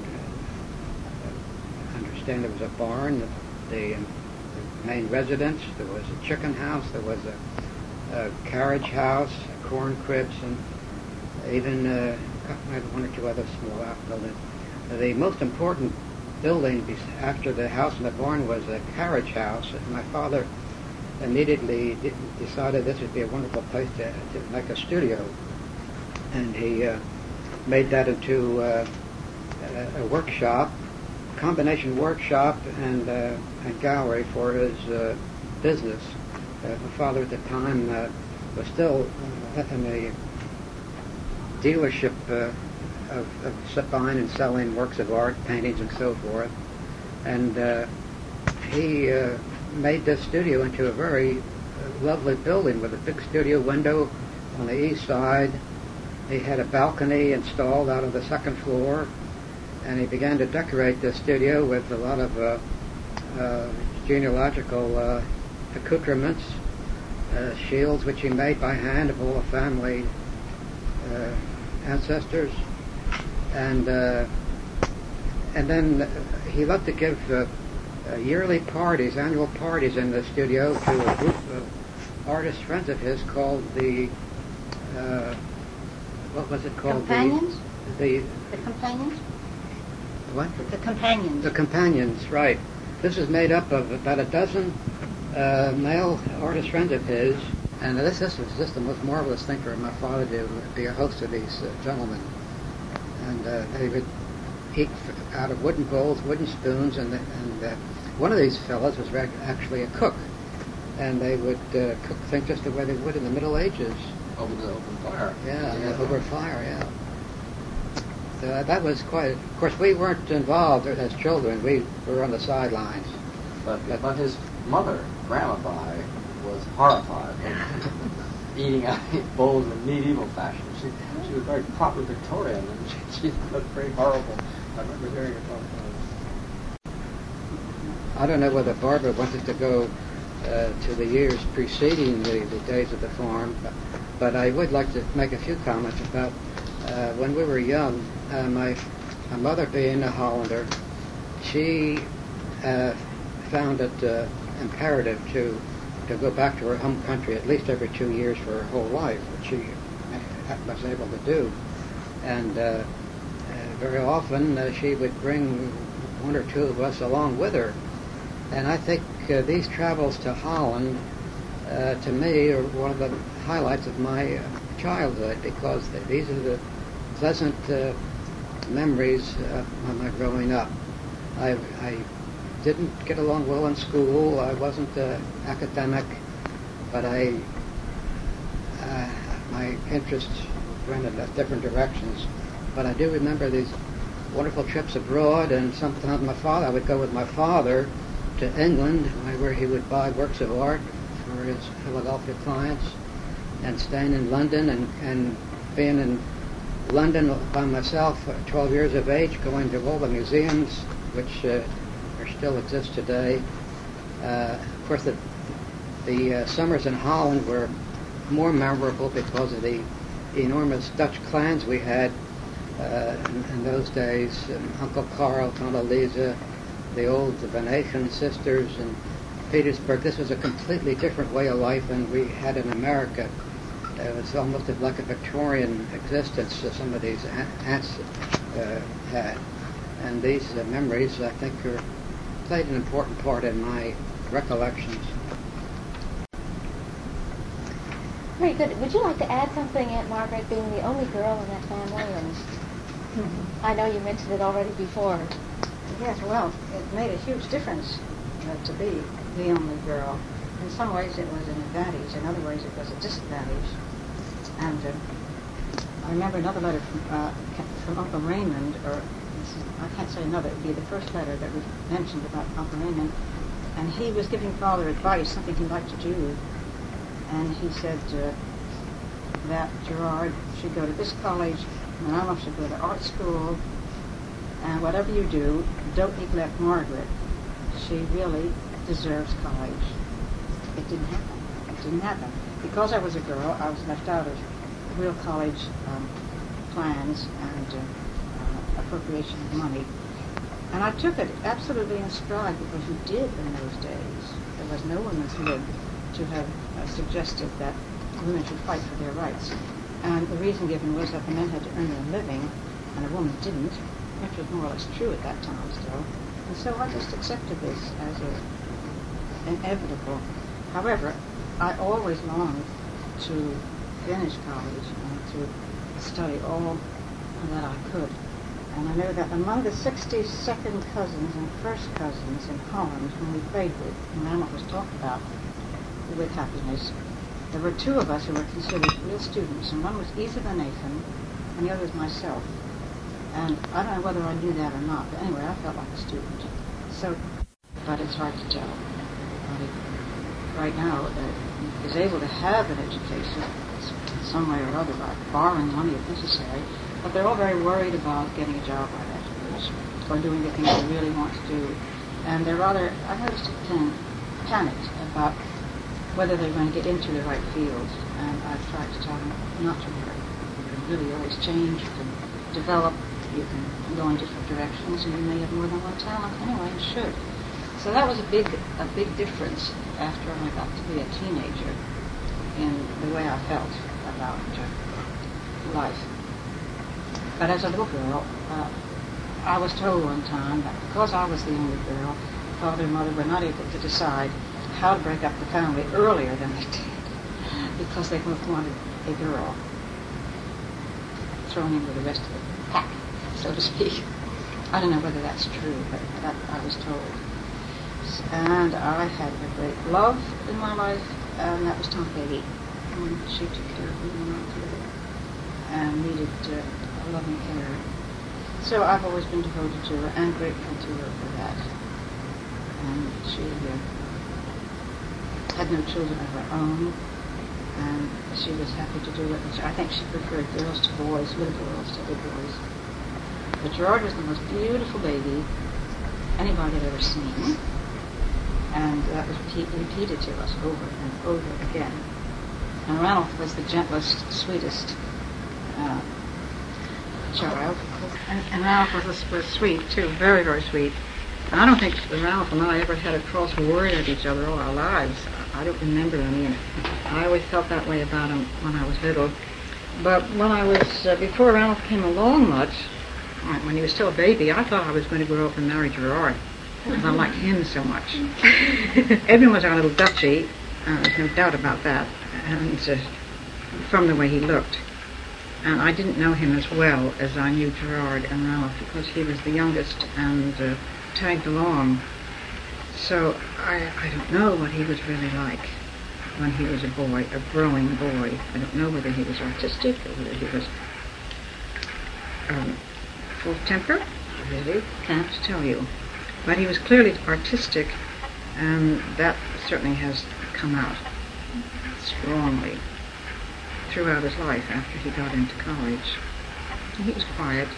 under, understand. There was a barn, the, the, um, the main residence, there was a chicken house, there was a, a carriage house, corn cribs, and even uh, one or two other small outbuildings. The most important building after the house and the barn was a carriage house. And my father immediately d- decided this would be a wonderful place to, to make a studio. And he uh, made that into uh, a, a workshop, combination workshop and, uh, and gallery for his uh, business. Uh, my father at the time uh, was still uh, in a dealership uh, of, of buying and selling works of art, paintings and so forth. And uh, he uh, made this studio into a very uh, lovely building with a big studio window on the east side. He had a balcony installed out of the second floor, and he began to decorate the studio with a lot of uh, uh, genealogical uh, accoutrements, uh, shields which he made by hand of all the family uh, ancestors, and uh, and then he loved to give uh, uh, yearly parties, annual parties in the studio to a group of artist friends of his called the uh, what was it called? Companions? The, the The companions? what? The companions. The Companions, right. This is made up of about a dozen uh, male artist friends of his. And this, this was just the most marvelous thing for my father to be a host of these uh, gentlemen. And uh, they would eat f- out of wooden bowls, wooden spoons, and, and uh, one of these fellows was reg- actually a cook. And they would uh, cook things just the way they would in the Middle Ages. Over the open fire. Yeah, yeah. Over fire, yeah. So uh, that was quite... Of course, we weren't involved as children. We were on the sidelines. But, but his mother, Grandma Pie, was horrified of eating out of bowls in medieval fashion. She, she was very proper Victorian, and she, she looked very horrible. I remember hearing her talk about it. I don't know whether Barbara wanted to go uh, to the years preceding the, the days of the farm, but, but I would like to make a few comments about uh, when we were young. Uh, my, my mother, being a Hollander, she uh, found it uh, imperative to to go back to her home country at least every two years for her whole life, which she was able to do. And uh, uh, very often uh, she would bring one or two of us along with her. And I think uh, these travels to Holland, uh, to me, are one of the highlights of my uh, childhood, because they, these are the pleasant uh, memories of my growing up. I, I didn't get along well in school. I wasn't uh, academic, but I uh, my interests went in different directions. But I do remember these wonderful trips abroad, and sometimes my father, I would go with my father to England, where he would buy works of art for his Philadelphia clients, and staying in London, and, and being in London by myself at twelve years of age, going to all the museums which uh, still exist today. Uh, of course, the, the uh, summers in Holland were more memorable because of the enormous Dutch clans we had uh, in, in those days. Um, Uncle Carl, Tante Lisa, the old Venetian sisters in Petersburg. This was a completely different way of life than we had in America. it was almost like a Victorian existence that some of these aunts uh, had. And these uh, memories, I think, are, played an important part in my recollections. Very good. Would you like to add something, Aunt Margaret, being the only girl in that family? And I know you mentioned it already before. Yes, well, it made a huge difference uh, to be the only girl. In some ways it was an advantage, in other ways it was a disadvantage. And uh, I remember another letter from, uh, from Uncle Raymond, or this is, I can't say another, it would be the first letter that was mentioned about Uncle Raymond, and he was giving Father advice, something he'd like to do, and he said uh, that Gerard should go to this college, and Ranulph should go to art school, and whatever you do, don't neglect Margaret. She really deserves college. It didn't happen. It didn't happen. Because I was a girl, I was left out of real college um, plans and uh, uh, appropriation of money. And I took it absolutely in stride, because you did in those days. There was no woman's lib to have uh, suggested that women should fight for their rights. And the reason given was that the men had to earn their living, and a woman didn't, which was more or less true at that time still. And so I just accepted this as a, inevitable. However, I always longed to finish college and to study all that I could. And I know that among the sixty-second cousins and first cousins in Holland whom we played with, and Ranulph was talked about with happiness, there were two of us who were considered real students, and one was Isa Van Nathan, and the other was myself. And I don't know whether I knew that or not, but anyway, I felt like a student. So, but it's hard to tell. Right now, uh, is able to have an education some way or other by borrowing money if necessary, but they're all very worried about getting a job right afterwards or doing the things they really want to do. And they're rather, I noticed, pan- panicked about whether they're going to get into the right field. And I've tried to tell them not to worry. You can really always change, you can develop, you can go in different directions, and you may have more than one talent anyway, you should. So that was a big, a big difference after I got to be a teenager in the way I felt about uh, life. But as a little girl, uh, I was told one time that because I was the only girl, Father and Mother were not able to decide how to break up the family earlier than they did, because they both wanted a girl thrown in with the rest of the pack, so to speak. I don't know whether that's true, but that I was told. And I had a great love in my life, and that was Tom Peggy. And she took care of me when I was little and needed uh, loving care. So I've always been devoted to her and grateful to her for that. And she uh, had no children of her own, and she was happy to do it. And I think she preferred girls to boys, little girls to big boys. But Gerard was the most beautiful baby anybody had ever seen. And that was repeat, repeated to us over and over again. And Ranulph was the gentlest, sweetest uh, child. And, and Ranulph was, was sweet, too, very, very sweet. And I don't think Ranulph and I ever had a cross word at each other all our lives. I don't remember any, and I always felt that way about him when I was little. But when I was, uh, before Ranulph came along much, when he was still a baby, I thought I was going to grow up and marry Gerard, because I liked him so much. Edwin was our little duchy, uh, there's no doubt about that, and uh, from the way he looked. And I didn't know him as well as I knew Gerard and Ranulph, because he was the youngest and uh, tagged along. So I, I don't know what he was really like when he was a boy, a growing boy. I don't know whether he was artistic or whether he was um, full of temper. I really can't tell you. But he was clearly artistic, and that certainly has come out strongly throughout his life after he got into college. He was quiet.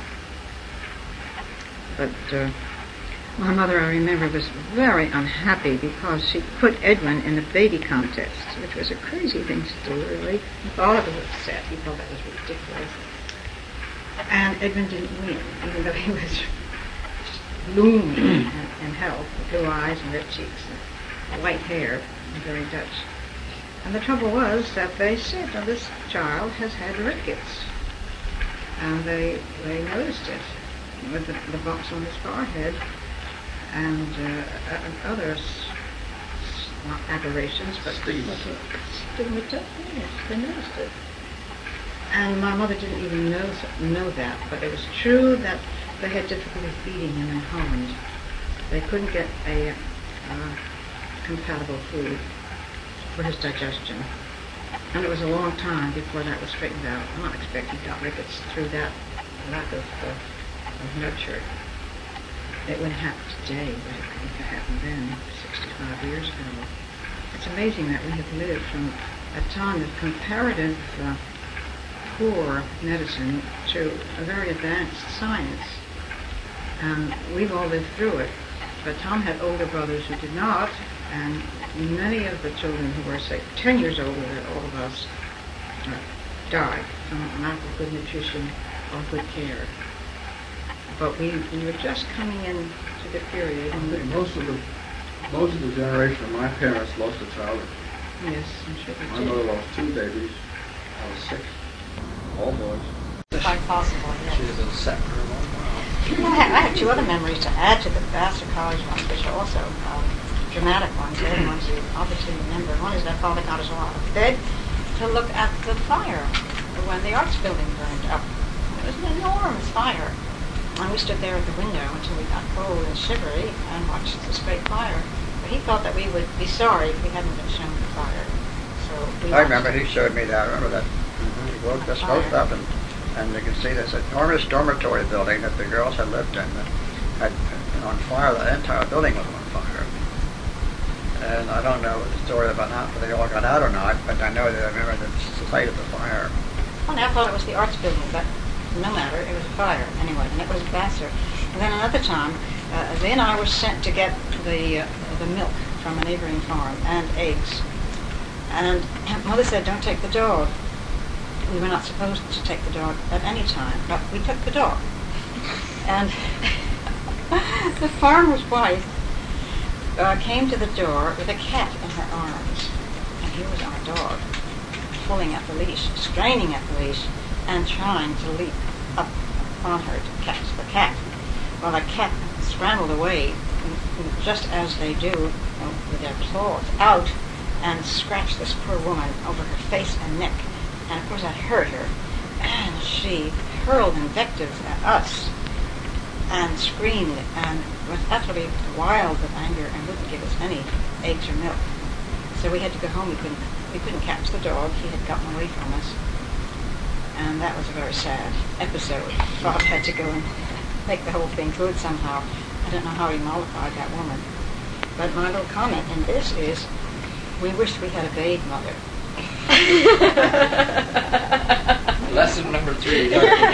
But uh, my mother, I remember, was very unhappy because she put Edwin in the baby contest, which was a crazy thing to do, really. Father was upset. He thought that was ridiculous. And Edwin didn't win, even though he was blooming in, in health, with blue eyes and red cheeks and white hair, and very Dutch. And the trouble was that they said, now this child has had rickets. And they they noticed it with the, the bumps on his forehead and uh, and other, s- not aberrations, but Stigmata. stigmata. Yes, they noticed it. And my mother didn't even know know that, but it was true that they had difficulty feeding him in Holland. They couldn't get a uh, compatible food for his digestion. And it was a long time before that was straightened out. I'm not expecting he got rickets through that lack of, uh, of nurture. It wouldn't happen today, but it couldn't have happened then, sixty-five years ago. It's amazing that we have lived from a time of comparative uh, poor medicine to a very advanced science. And we've all lived through it. But Tom had older brothers who did not, and many of the children who were, say, ten years older than all of us uh, died from lack of good nutrition or good care. But we, we were just coming into the period. I think most of the most of the generation of my parents lost a child. Yes, I'm sure they My did. mother lost two babies. I was six. All boys. Quite possible, She had been set for a long while. I have, I have two other memories to add to the Vassar College ones, which are also um, dramatic ones. They're the ones you obviously remember. One is that Father got us all out of bed to look at the fire when the arts building burned up. It was an enormous fire. And we stood there at the window until we got cold and shivery and watched this great fire. But he thought that we would be sorry if we hadn't been shown the fire. So we I watched remember it. he showed me that. I remember that. He woke us both up, and, and you can see this enormous dormitory building that the girls had lived in that had been on fire. The entire building was on fire. And I don't know the story about not whether they all got out or not, but I know that I remember the sight of the fire. Well, I thought it was the arts building, but no matter, it was a fire anyway, and it was Vassar. And then another time, uh, they and I were sent to get the uh, the milk from a neighboring farm and eggs. And Mother said, "Don't take the dog." We were not supposed to take the dog at any time, but we took the dog. And the farmer's wife uh, came to the door with a cat in her arms, and here was our dog, pulling at the leash, straining at the leash, and trying to leap up on her to catch the cat. Well, the cat scrambled away, just as they do, uh, with their claws out, and scratched this poor woman over her face and neck. And of course that hurt her. And she hurled invectives at us and screamed and was utterly wild with anger and wouldn't give us any eggs or milk. So we had to go home. We couldn't, we couldn't catch the dog. He had gotten away from us. And that was a very sad episode. Bob had to go and make the whole thing good somehow. I don't know how he mollified that woman. But my little comment in this is, we wished we had a bathe mother. Lesson number three.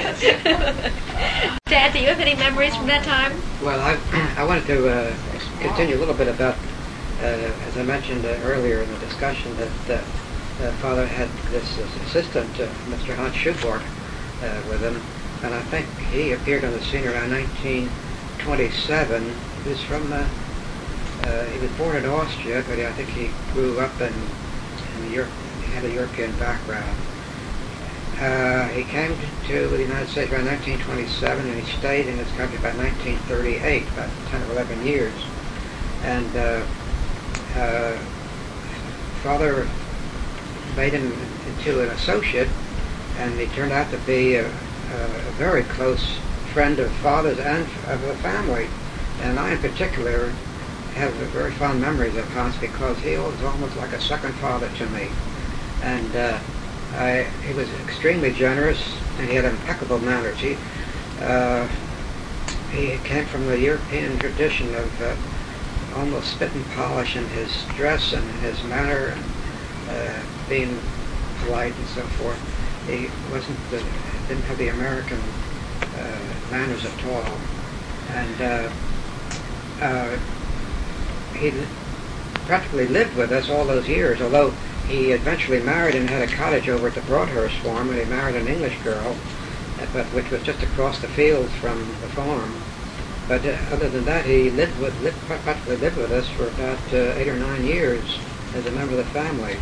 Dad, do you have any memories from that time? Well, I, I wanted to uh, continue a little bit about, uh, as I mentioned uh, earlier in the discussion, that uh, uh, Father had this, this assistant, uh, Mister Hans Schubort, uh, with him, and I think he appeared on the scene around nineteen twenty-seven. He was from, uh, uh, he was born in Austria, but I think he grew up in, in Europe. He had a European background. Uh, he came to the United States around nineteen twenty-seven, and he stayed in this country about nineteen thirty-eight, about ten or eleven years. And uh, uh, Father made him into an associate, and he turned out to be a, a very close friend of Father's and of the family. And I, in particular, have very fond memories of Hans because he was almost like a second father to me. And uh, I, he was extremely generous, and he had impeccable manners. He, uh, he came from the European tradition of uh, almost spit and polish in his dress and his manner, and uh, being polite and so forth. He wasn't the, didn't have the American uh, manners at all. And uh, uh, he practically lived with us all those years, although he eventually married and had a cottage over at the Broadhurst farm, and he married an English girl, but which was just across the field from the farm. But uh, other than that, he lived with, lived, practically lived with us for about uh, eight or nine years as a member of the family.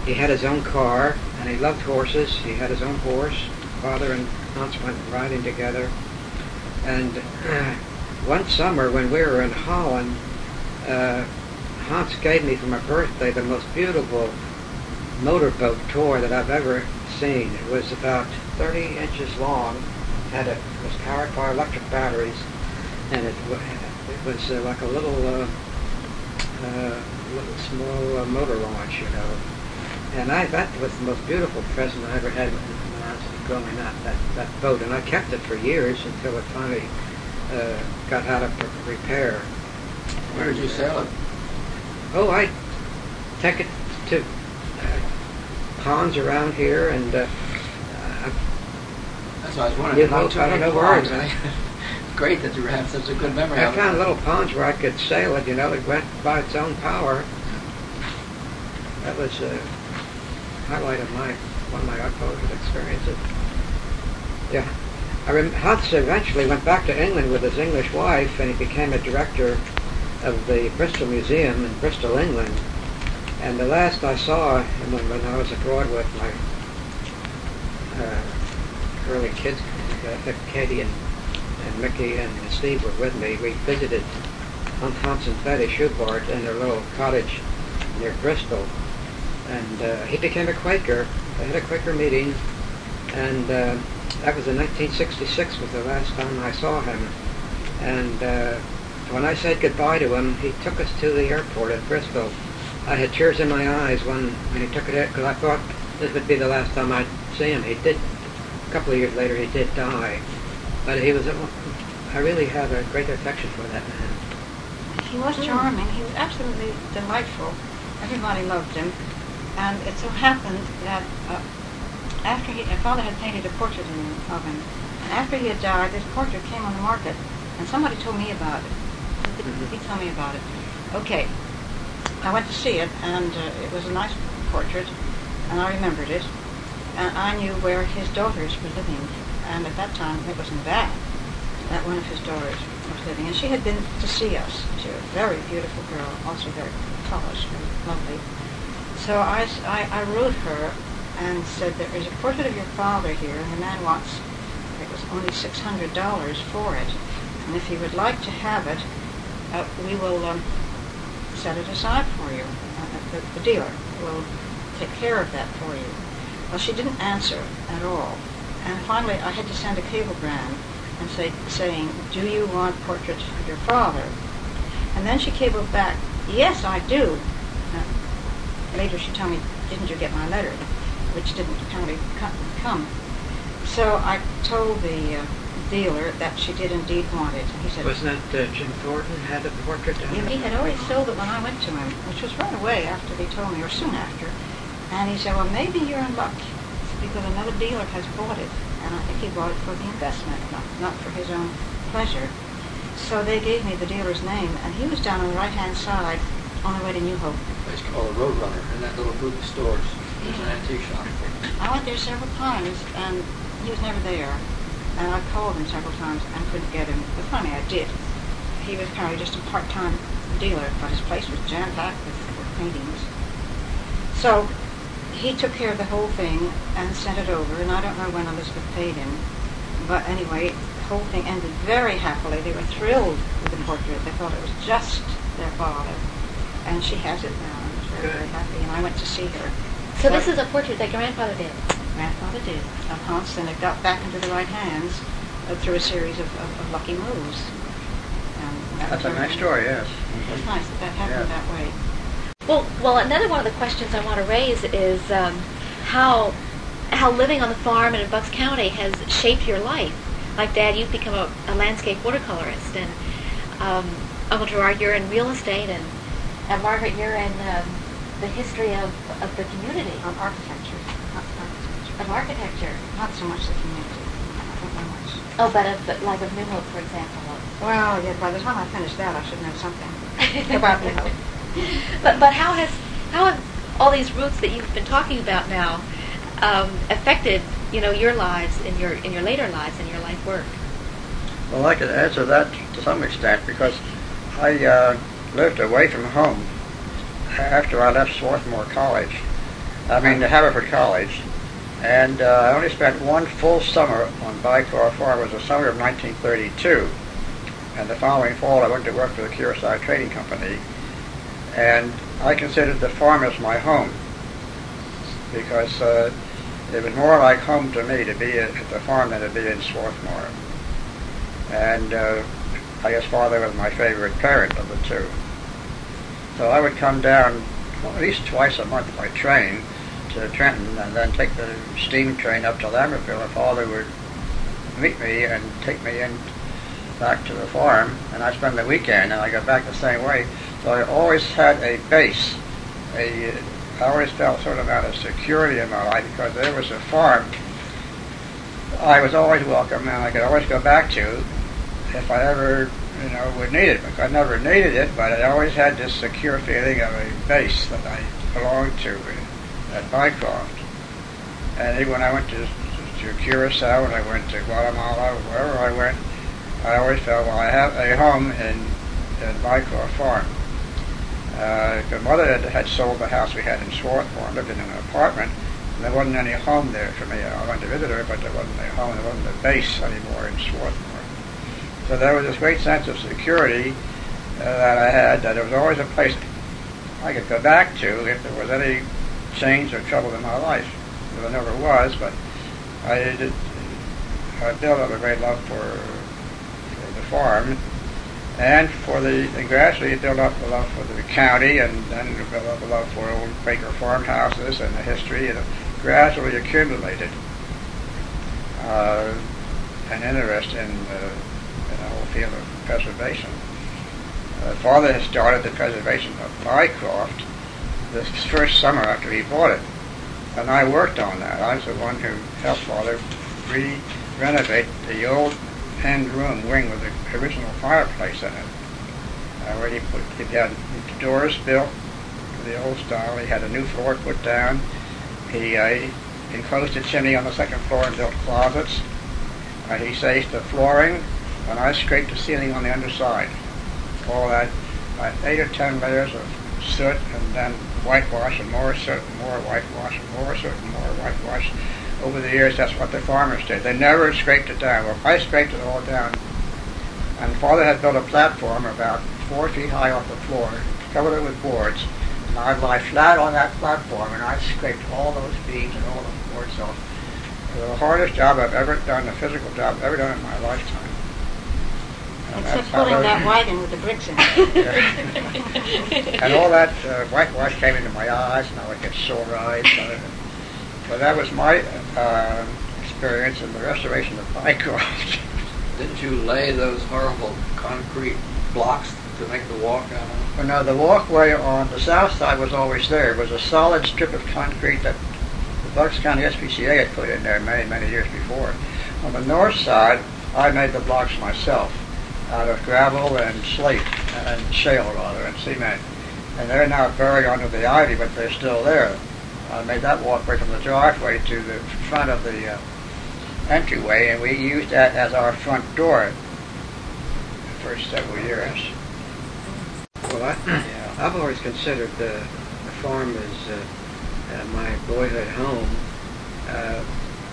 he had his own car, and he loved horses. He had his own horse. Father and Hans went riding together. And uh, one summer when we were in Holland, uh, Hans gave me for my birthday the most beautiful motorboat toy that I've ever seen. It was about thirty inches long. Had a, it was powered by electric batteries, and it, it was uh, like a little, uh, uh, little small uh, motor launch, you know. And I that was the most beautiful present I ever had when I was growing up. That that boat, and I kept it for years until it finally uh, got out of repair. Where did you sail it? Oh, I take it to uh, ponds around here, and uh, uh, That's what I was wondering. You How know, too I don't many know where ponds, it's- I- Great that you have such a good memory I of it. found little ponds where I could sail it. You know, it went by its own power. That was a highlight of my one of my outpost experiences. Yeah, I rem- Hans eventually went back to England with his English wife, and he became a director of the Bristol Museum in Bristol, England. And the last I saw him when, when I was abroad with my uh, early kids, uh, Katie and, and Mickey and Steve were with me. We visited Hans and Betty Schubart in their little cottage near Bristol. And uh, he became a Quaker. They had a Quaker meeting, and uh, that was in nineteen sixty-six was the last time I saw him. And uh, when I said goodbye to him, he took us to the airport at Bristol. I had tears in my eyes when, when he took it out, because I thought this would be the last time I'd see him. He did, a couple of years later, he did die. But he was, a, I really have a great affection for that man. He was charming. He was absolutely delightful. Everybody loved him. And it so happened that uh, after he, uh, Father had painted a portrait in, of him, and after he had died, this portrait came on the market, and somebody told me about it. He, Mm-hmm. he told me about it. Okay, I went to see it, and uh, it was a nice portrait, and I remembered it, and I knew where his daughters were living, and at that time it was in Bath that one of his daughters was living, and she had been to see us. She was a very beautiful girl, also very polished, very lovely. So I, s- I- I wrote her and said, there is a portrait of your father here, and the man wants, it was only six hundred dollars for it, and if he would like to have it, uh, we will um, set it aside for you. Uh, the, the dealer will take care of that for you. Well, she didn't answer at all, and finally I had to send a cablegram and say, saying, do you want portraits of your father? And then she cabled back, yes, I do. Uh, Later she told me, didn't you get my letter? Which didn't apparently come. So I told the uh, dealer that she did indeed want it. He said, Wasn't that uh, Jim Thornton had the portrait down yeah, there? he had already sold it when I went to him, which was right away after they told me, or soon after. And he said, well, maybe you're in luck, because another dealer has bought it. And I think he bought it for the investment, not, not for his own pleasure. So they gave me the dealer's name, and he was down on the right-hand side on the way to New Hope. It's called a Roadrunner in that little group of stores. There's an antique shop. I went there several times, and he was never there. And I called him several times and couldn't get him. But finally I did. He was apparently just a part-time dealer, but his place was jam-packed with, with paintings. So he took care of the whole thing and sent it over, and I don't know when Elizabeth paid him. But anyway, the whole thing ended very happily. They were thrilled with the portrait. They thought it was just their father. And she has it now, and was very, very happy. And I went to see her. So this is a portrait that grandfather did. Grandfather did of Hans, and it got back into the right hands uh, through a series of, of, of lucky moves. And that That's a was nice very- story, yes. It was nice that that happened Yeah. that way. Well, well, another one of the questions I want to raise is um, how how living on the farm and in Bucks County has shaped your life. Like Dad, you've become a, a landscape watercolorist, and um, Uncle Gerard, you're in real estate, and, and Margaret, you're in um, the history of, of the community, Of architecture, not architecture. of architecture. Not so much the community. I don't know much. Oh, but of but like of New Hope, for example. Well, yeah, by the time I finish that, I should know something about New Hope. But but how has how have all these roots that you've been talking about now um, affected you know your lives in your in your later lives in your life work? Well, I could answer that to some extent because I uh, lived away from home after I left Swarthmore College. I mean, to Haverford College. And uh, I only spent one full summer on Bycroft Farm. It was the summer of nineteen thirty-two. And the following fall, I went to work for the Curacao Trading Company. And I considered the farm as my home, because uh, it was more like home to me to be at the farm than to be in Swarthmore. And uh, I guess Father was my favorite parent of the two. So I would come down well, at least twice a month by train to Trenton, and then take the steam train up to Lambertville, and Father would meet me and take me in back to the farm, and I spend the weekend, and I go back the same way. So I always had a base. A, I always felt sort of out of security in my life, because there was a farm I was always welcome, and I could always go back to if I ever, you know, would need it. Because I never needed it, but I always had this secure feeling of a base that I belonged to at Bycroft. And even when I went to, to Curacao, and I went to Guatemala, wherever I went, I always felt, well, I have a home in, in Bycroft Farm. Uh, the mother had, had sold the house we had in Swarthmore. I lived in an apartment, and there wasn't any home there for me. I went to visit her, but there wasn't a home, there wasn't a base anymore in Swarthmore. So there was this great sense of security uh, that I had, that there was always a place I could go back to if there was any change or trouble in my life. There never was, but I did. I built up a great love for, for the farm, and for the, and gradually built up a love for the county, and then built up a love for old Quaker farmhouses and the history, and it gradually accumulated uh, an interest in, uh, in the whole field of preservation. Uh, Father had started the preservation of Bycroft this first summer after he bought it, and I worked on that. I was the one who helped Father re-renovate the old end room wing with the original fireplace in it, uh, where he put he had doors built to the old style. He had a new floor put down. He uh, enclosed a chimney on the second floor and built closets. Uh, he saged the flooring, and I scraped the ceiling on the underside. All that, uh, eight or ten layers of soot, and then whitewash, and more soot, and more whitewash, and more soot, and more whitewash. Over the years, that's what the farmers did. They never scraped it down. Well, I scraped it all down. And Father had built a platform about four feet high off the floor, covered it with boards, and I'd lie flat on that platform, and I'd scraped all those beams and all the boards off. It was the hardest job I've ever done, the physical job I've ever done in my lifetime. And Except pulling I, that wagon with the bricks in it. And all that uh, whitewash came into my eyes, and I would get sore eyes. Uh, but that was my uh, experience in the restoration of Bycroft. Didn't you lay those horrible concrete blocks to make the walk out of? Well, now, the walkway on the south side was always there. It was a solid strip of concrete that the Bucks County S P C A had put in there many, many years before. On the north side, I made the blocks myself, out of gravel and slate, and shale rather, and cement. And they're now buried under the ivy, but they're still there. I made that walkway from the driveway to the front of the uh, entryway, and we used that as our front door the first several years. Well, I, Yeah. I've always considered the, the farm as uh, uh, my boyhood home. Uh,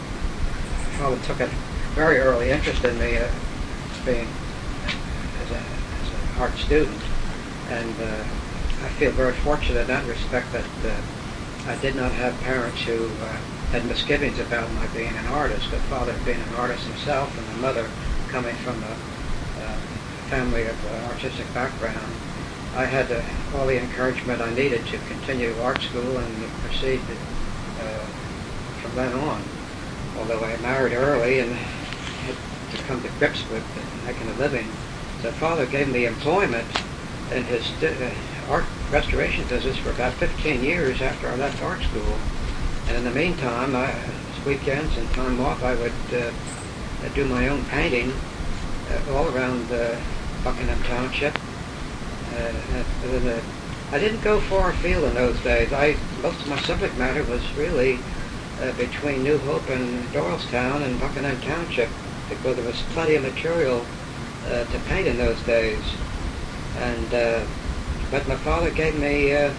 Father took a very early interest in me uh, being as, a, as an art student, and uh, I feel very fortunate in that respect that uh, I did not have parents who uh, had misgivings about my being an artist. The father being an artist himself, and the mother coming from a uh, family of uh, artistic background. I had uh, all the encouragement I needed to continue art school and proceed uh, from then on. Although I married early and had to come to grips with making a living, the father gave me employment in his uh, art restoration business for about fifteen years after I left art school. And in the meantime, I, weekends and time off, I would uh, do my own painting uh, all around uh, Buckingham Township. Uh, and, uh, I didn't go far afield in those days. I most of my subject matter was really uh, between New Hope and Doylestown and Buckingham Township, because there was plenty of material uh, to paint in those days. And uh, but my father gave me uh,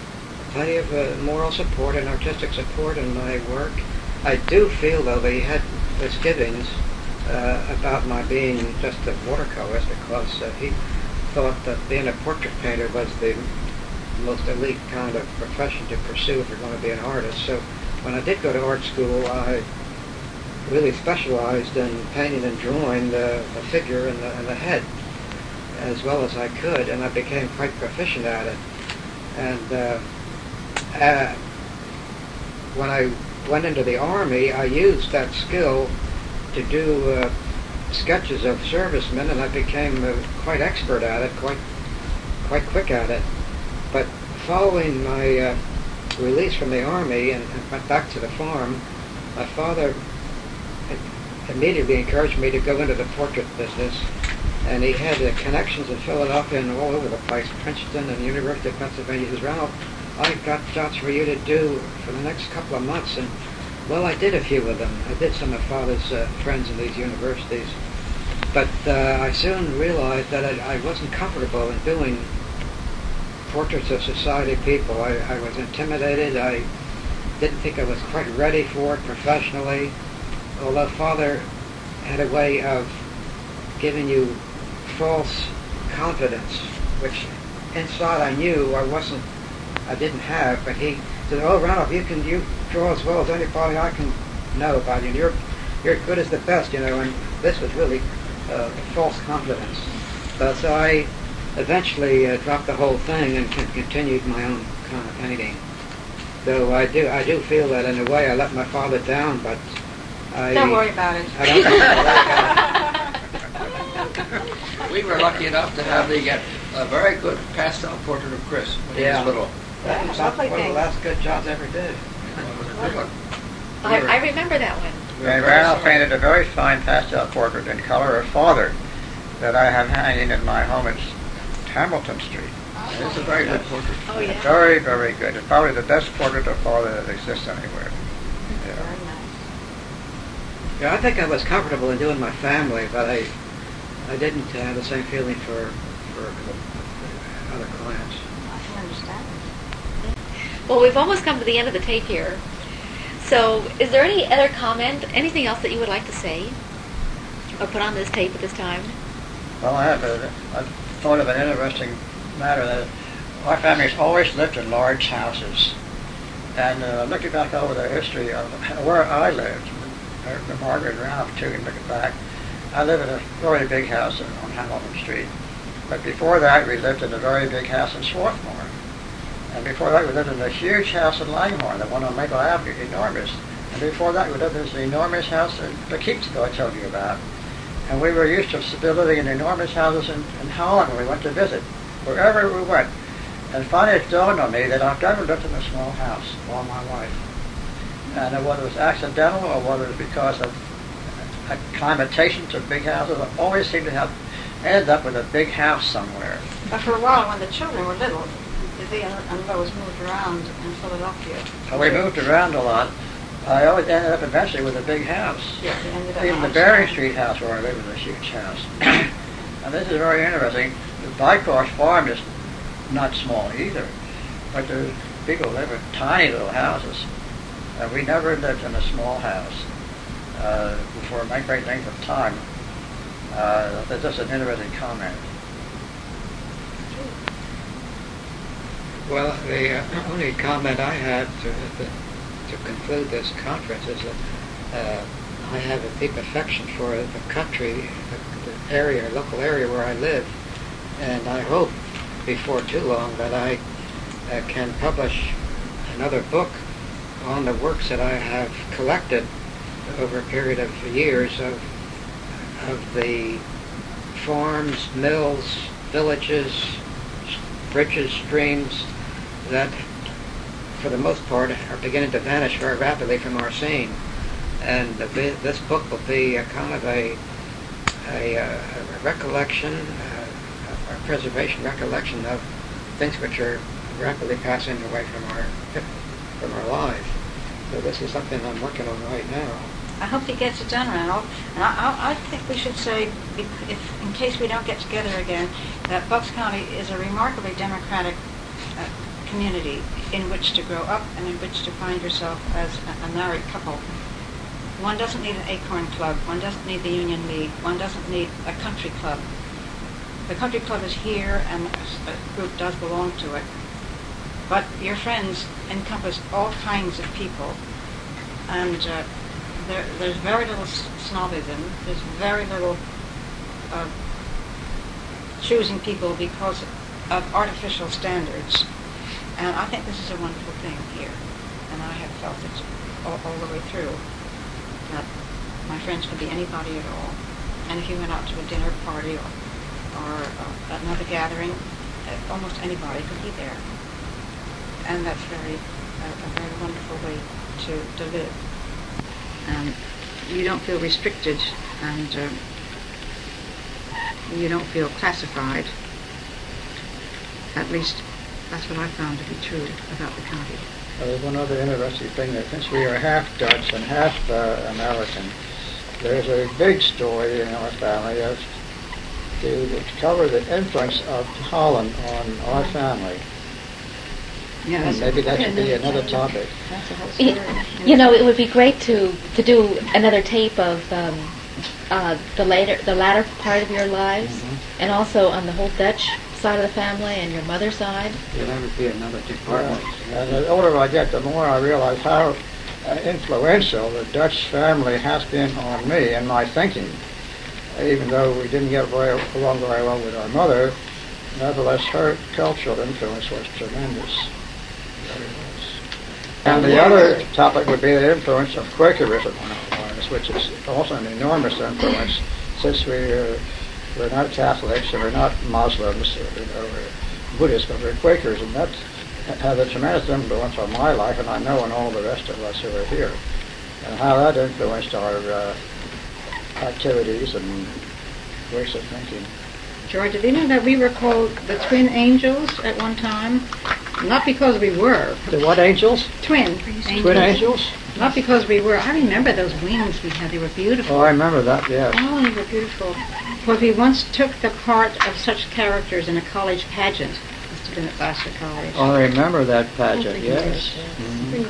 plenty of uh, moral support and artistic support in my work. I do feel, though, that he had misgivings uh, about my being just a watercolorist, because uh, he thought that being a portrait painter was the most elite kind of profession to pursue if you're going to be an artist. So when I did go to art school, I really specialized in painting and drawing the, the figure and the, and the head as well as I could, and I became quite proficient at it. And uh, uh, when I went into the Army, I used that skill to do uh, sketches of servicemen, and I became uh, quite expert at it, quite quite quick at it. But following my uh, release from the Army and, and went back to the farm, my father immediately encouraged me to go into the portrait business, and he had uh, connections in Philadelphia and all over the place, Princeton and the University of Pennsylvania. He says, "Ralph, I got jobs for you to do for the next couple of months." And well, I did a few of them. I did some of Father's uh, friends in these universities. But uh, I soon realized that I, I wasn't comfortable in doing portraits of society people. I, I was intimidated. I didn't think I was quite ready for it professionally. Although Father had a way of giving you false confidence, which inside I knew I wasn't, I didn't have, but he said, "Oh, Ralph, you can, you draw as well as anybody I can know about you. You're, you're good as the best, you know." And this was really uh, false confidence. Uh, so I eventually uh, dropped the whole thing and c- continued my own kind of painting. Though I do, I do feel that in a way I let my father down, but I Don't worry about it. I don't think I We were lucky enough to have the get a very good pastel portrait of Chris when he Yeah. was little. That was about one of the last good jobs I ever did. It was a good one. I, I remember that one. And Ralph painted a very fine pastel portrait in color of Father that I have hanging in my home at Hamilton Street. It's a very good portrait. Oh, yeah. Very, very good. It's probably the best portrait of Father that exists anywhere. Yeah. Very nice. Yeah, I think I was comfortable in doing my family, but I I didn't have the same feeling for for other clients. I can understand it. Well, we've almost come to the end of the tape here. So, is there any other comment, anything else that you would like to say or put on this tape at this time? Well, I have a, I thought of an interesting matter that our family's always lived in large houses. And uh, looking back over the history of where I lived, uh, Margaret and Ralph too, and looking back, I live in a very big house on Hamilton Street. But before that, we lived in a very big house in Swarthmore. And before that, we lived in a huge house in Langhorne, the one on Maple Avenue, enormous. And before that, we lived in this enormous house in Poughkeepsie I told you about. And we were used to living in enormous houses in, in Holland when we went to visit, wherever we went. And finally it dawned on me that I've never lived in a small house all my life. And whether it was accidental or whether it was because of acclimatation to big houses, I always seemed to have ended up with a big house somewhere. But for a while, when the children were little, they and Lois moved around in Philadelphia. So we moved around a lot. I always ended up eventually with a big house. Yeah, they ended up Even the on Bering Shore. Street house where I live was a huge house. And this is very interesting. The Bycross Farm is not small either, but there's people live in tiny little houses. And we never lived in a small house uh, for a great length of time. Uh, that's just an interesting comment. Well, the uh, only comment I had to, to, to conclude this conference is that uh, I have a deep affection for the country, the, the area, local area where I live, and I hope before too long that I uh, can publish another book on the works that I have collected over a period of years of of the farms, mills, villages, bridges, streams that, for the most part, are beginning to vanish very rapidly from our scene. And the, this book will be a kind of a, a, a recollection, a, a preservation recollection of things which are rapidly passing away from our from our lives. So this is something I'm working on right now. I hope he gets it done, Randall. And I, I, I think we should say, if, if, in case we don't get together again, that Bucks County is a remarkably democratic uh, community in which to grow up and in which to find yourself as a, a married couple. One doesn't need an Acorn Club. One doesn't need the Union League. One doesn't need a country club. The country club is here, and a group does belong to it. But your friends encompass all kinds of people, and uh, there, there's very little snobism. There's very little uh, choosing people because of artificial standards. And I think this is a wonderful thing here, and I have felt it all, all the way through, that my friends could be anybody at all. And if you went out to a dinner party or, or uh, another gathering, uh, almost anybody could be there. And that's very, uh, a very wonderful way to, to live. Um, you don't feel restricted, and uh, you don't feel classified. At least that's what I found to be true about the county. Well, there's one other interesting thing, that since we are half Dutch and half uh, American, there's a big story in our family as to, to cover the influence of Holland on our family. Yeah, And maybe that should be another topic. That's a whole story. Y- You know, it would be great to, to do another tape of um, uh, the later the latter part of your lives, Mm-hmm. and also on the whole Dutch side of the family and your mother's side. There'll never be another department. And the older I get, the more I realize how uh, influential the Dutch family has been on me and my thinking. Even though we didn't get very, along very well with our mother, nevertheless her cultural influence was tremendous. Very much. And the other topic would be the influence of Quakerism on our lives, which is also an enormous influence, since we uh, we're not Catholics and we're not Muslims or, you know, or Buddhists, but we're Quakers, and that had a tremendous influence on my life, and I know on all the rest of us who are here, and how that influenced our uh, activities and ways of thinking. George, did you know that we were called the Twin Angels at one time? Not because we were. The what angels? Twin. Twin angels? Not because we were. I remember those wings we had. They were beautiful. Oh, I remember that, yes. Oh, they were beautiful. Because we once took the part of such characters in a college pageant. Must have been at Vassar College. Oh, I remember that pageant, yes. Mhm.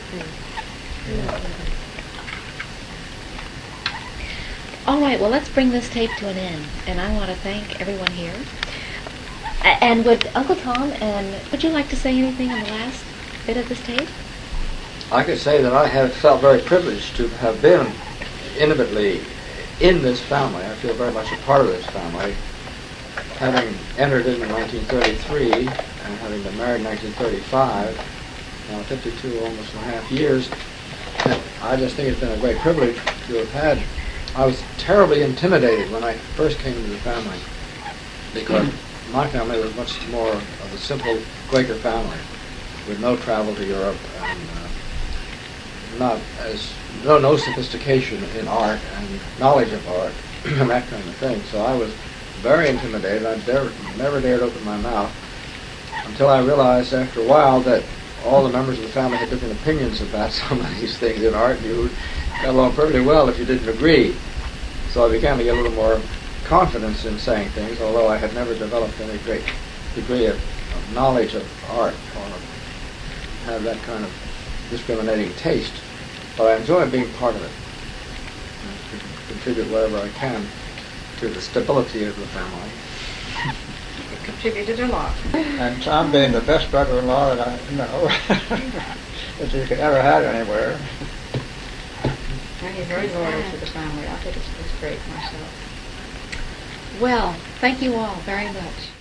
All right, well, let's bring this tape to an end, and I want to thank everyone here. A- and would Uncle Tom, and would you like to say anything on the last bit of this tape? I could say that I have felt very privileged to have been intimately in this family. I feel very much a part of this family. Having entered in nineteen thirty-three and having been married in nineteen thirty-five, now fifty-two almost and a half years, I just think it's been a great privilege to have had. I was terribly intimidated when I first came into the family, because my family was much more of a simple Quaker family with no travel to Europe and uh, not as no no sophistication in art and knowledge of art and that kind of thing. So I was very intimidated. I dare, never dared open my mouth until I realized after a while that all the members of the family had different opinions about some of these things in art. You got along perfectly well if you didn't agree. So I began to get a little more confidence in saying things, although I had never developed any great degree of, of knowledge of art or have that kind of discriminating taste. But I enjoy being part of it and to contribute wherever I can to the stability of the family. It contributed a lot. And Tom being the best brother-in-law that I know that you could ever have anywhere. And he's very loyal to the family. I think it's, it's great myself. Well, thank you all very much.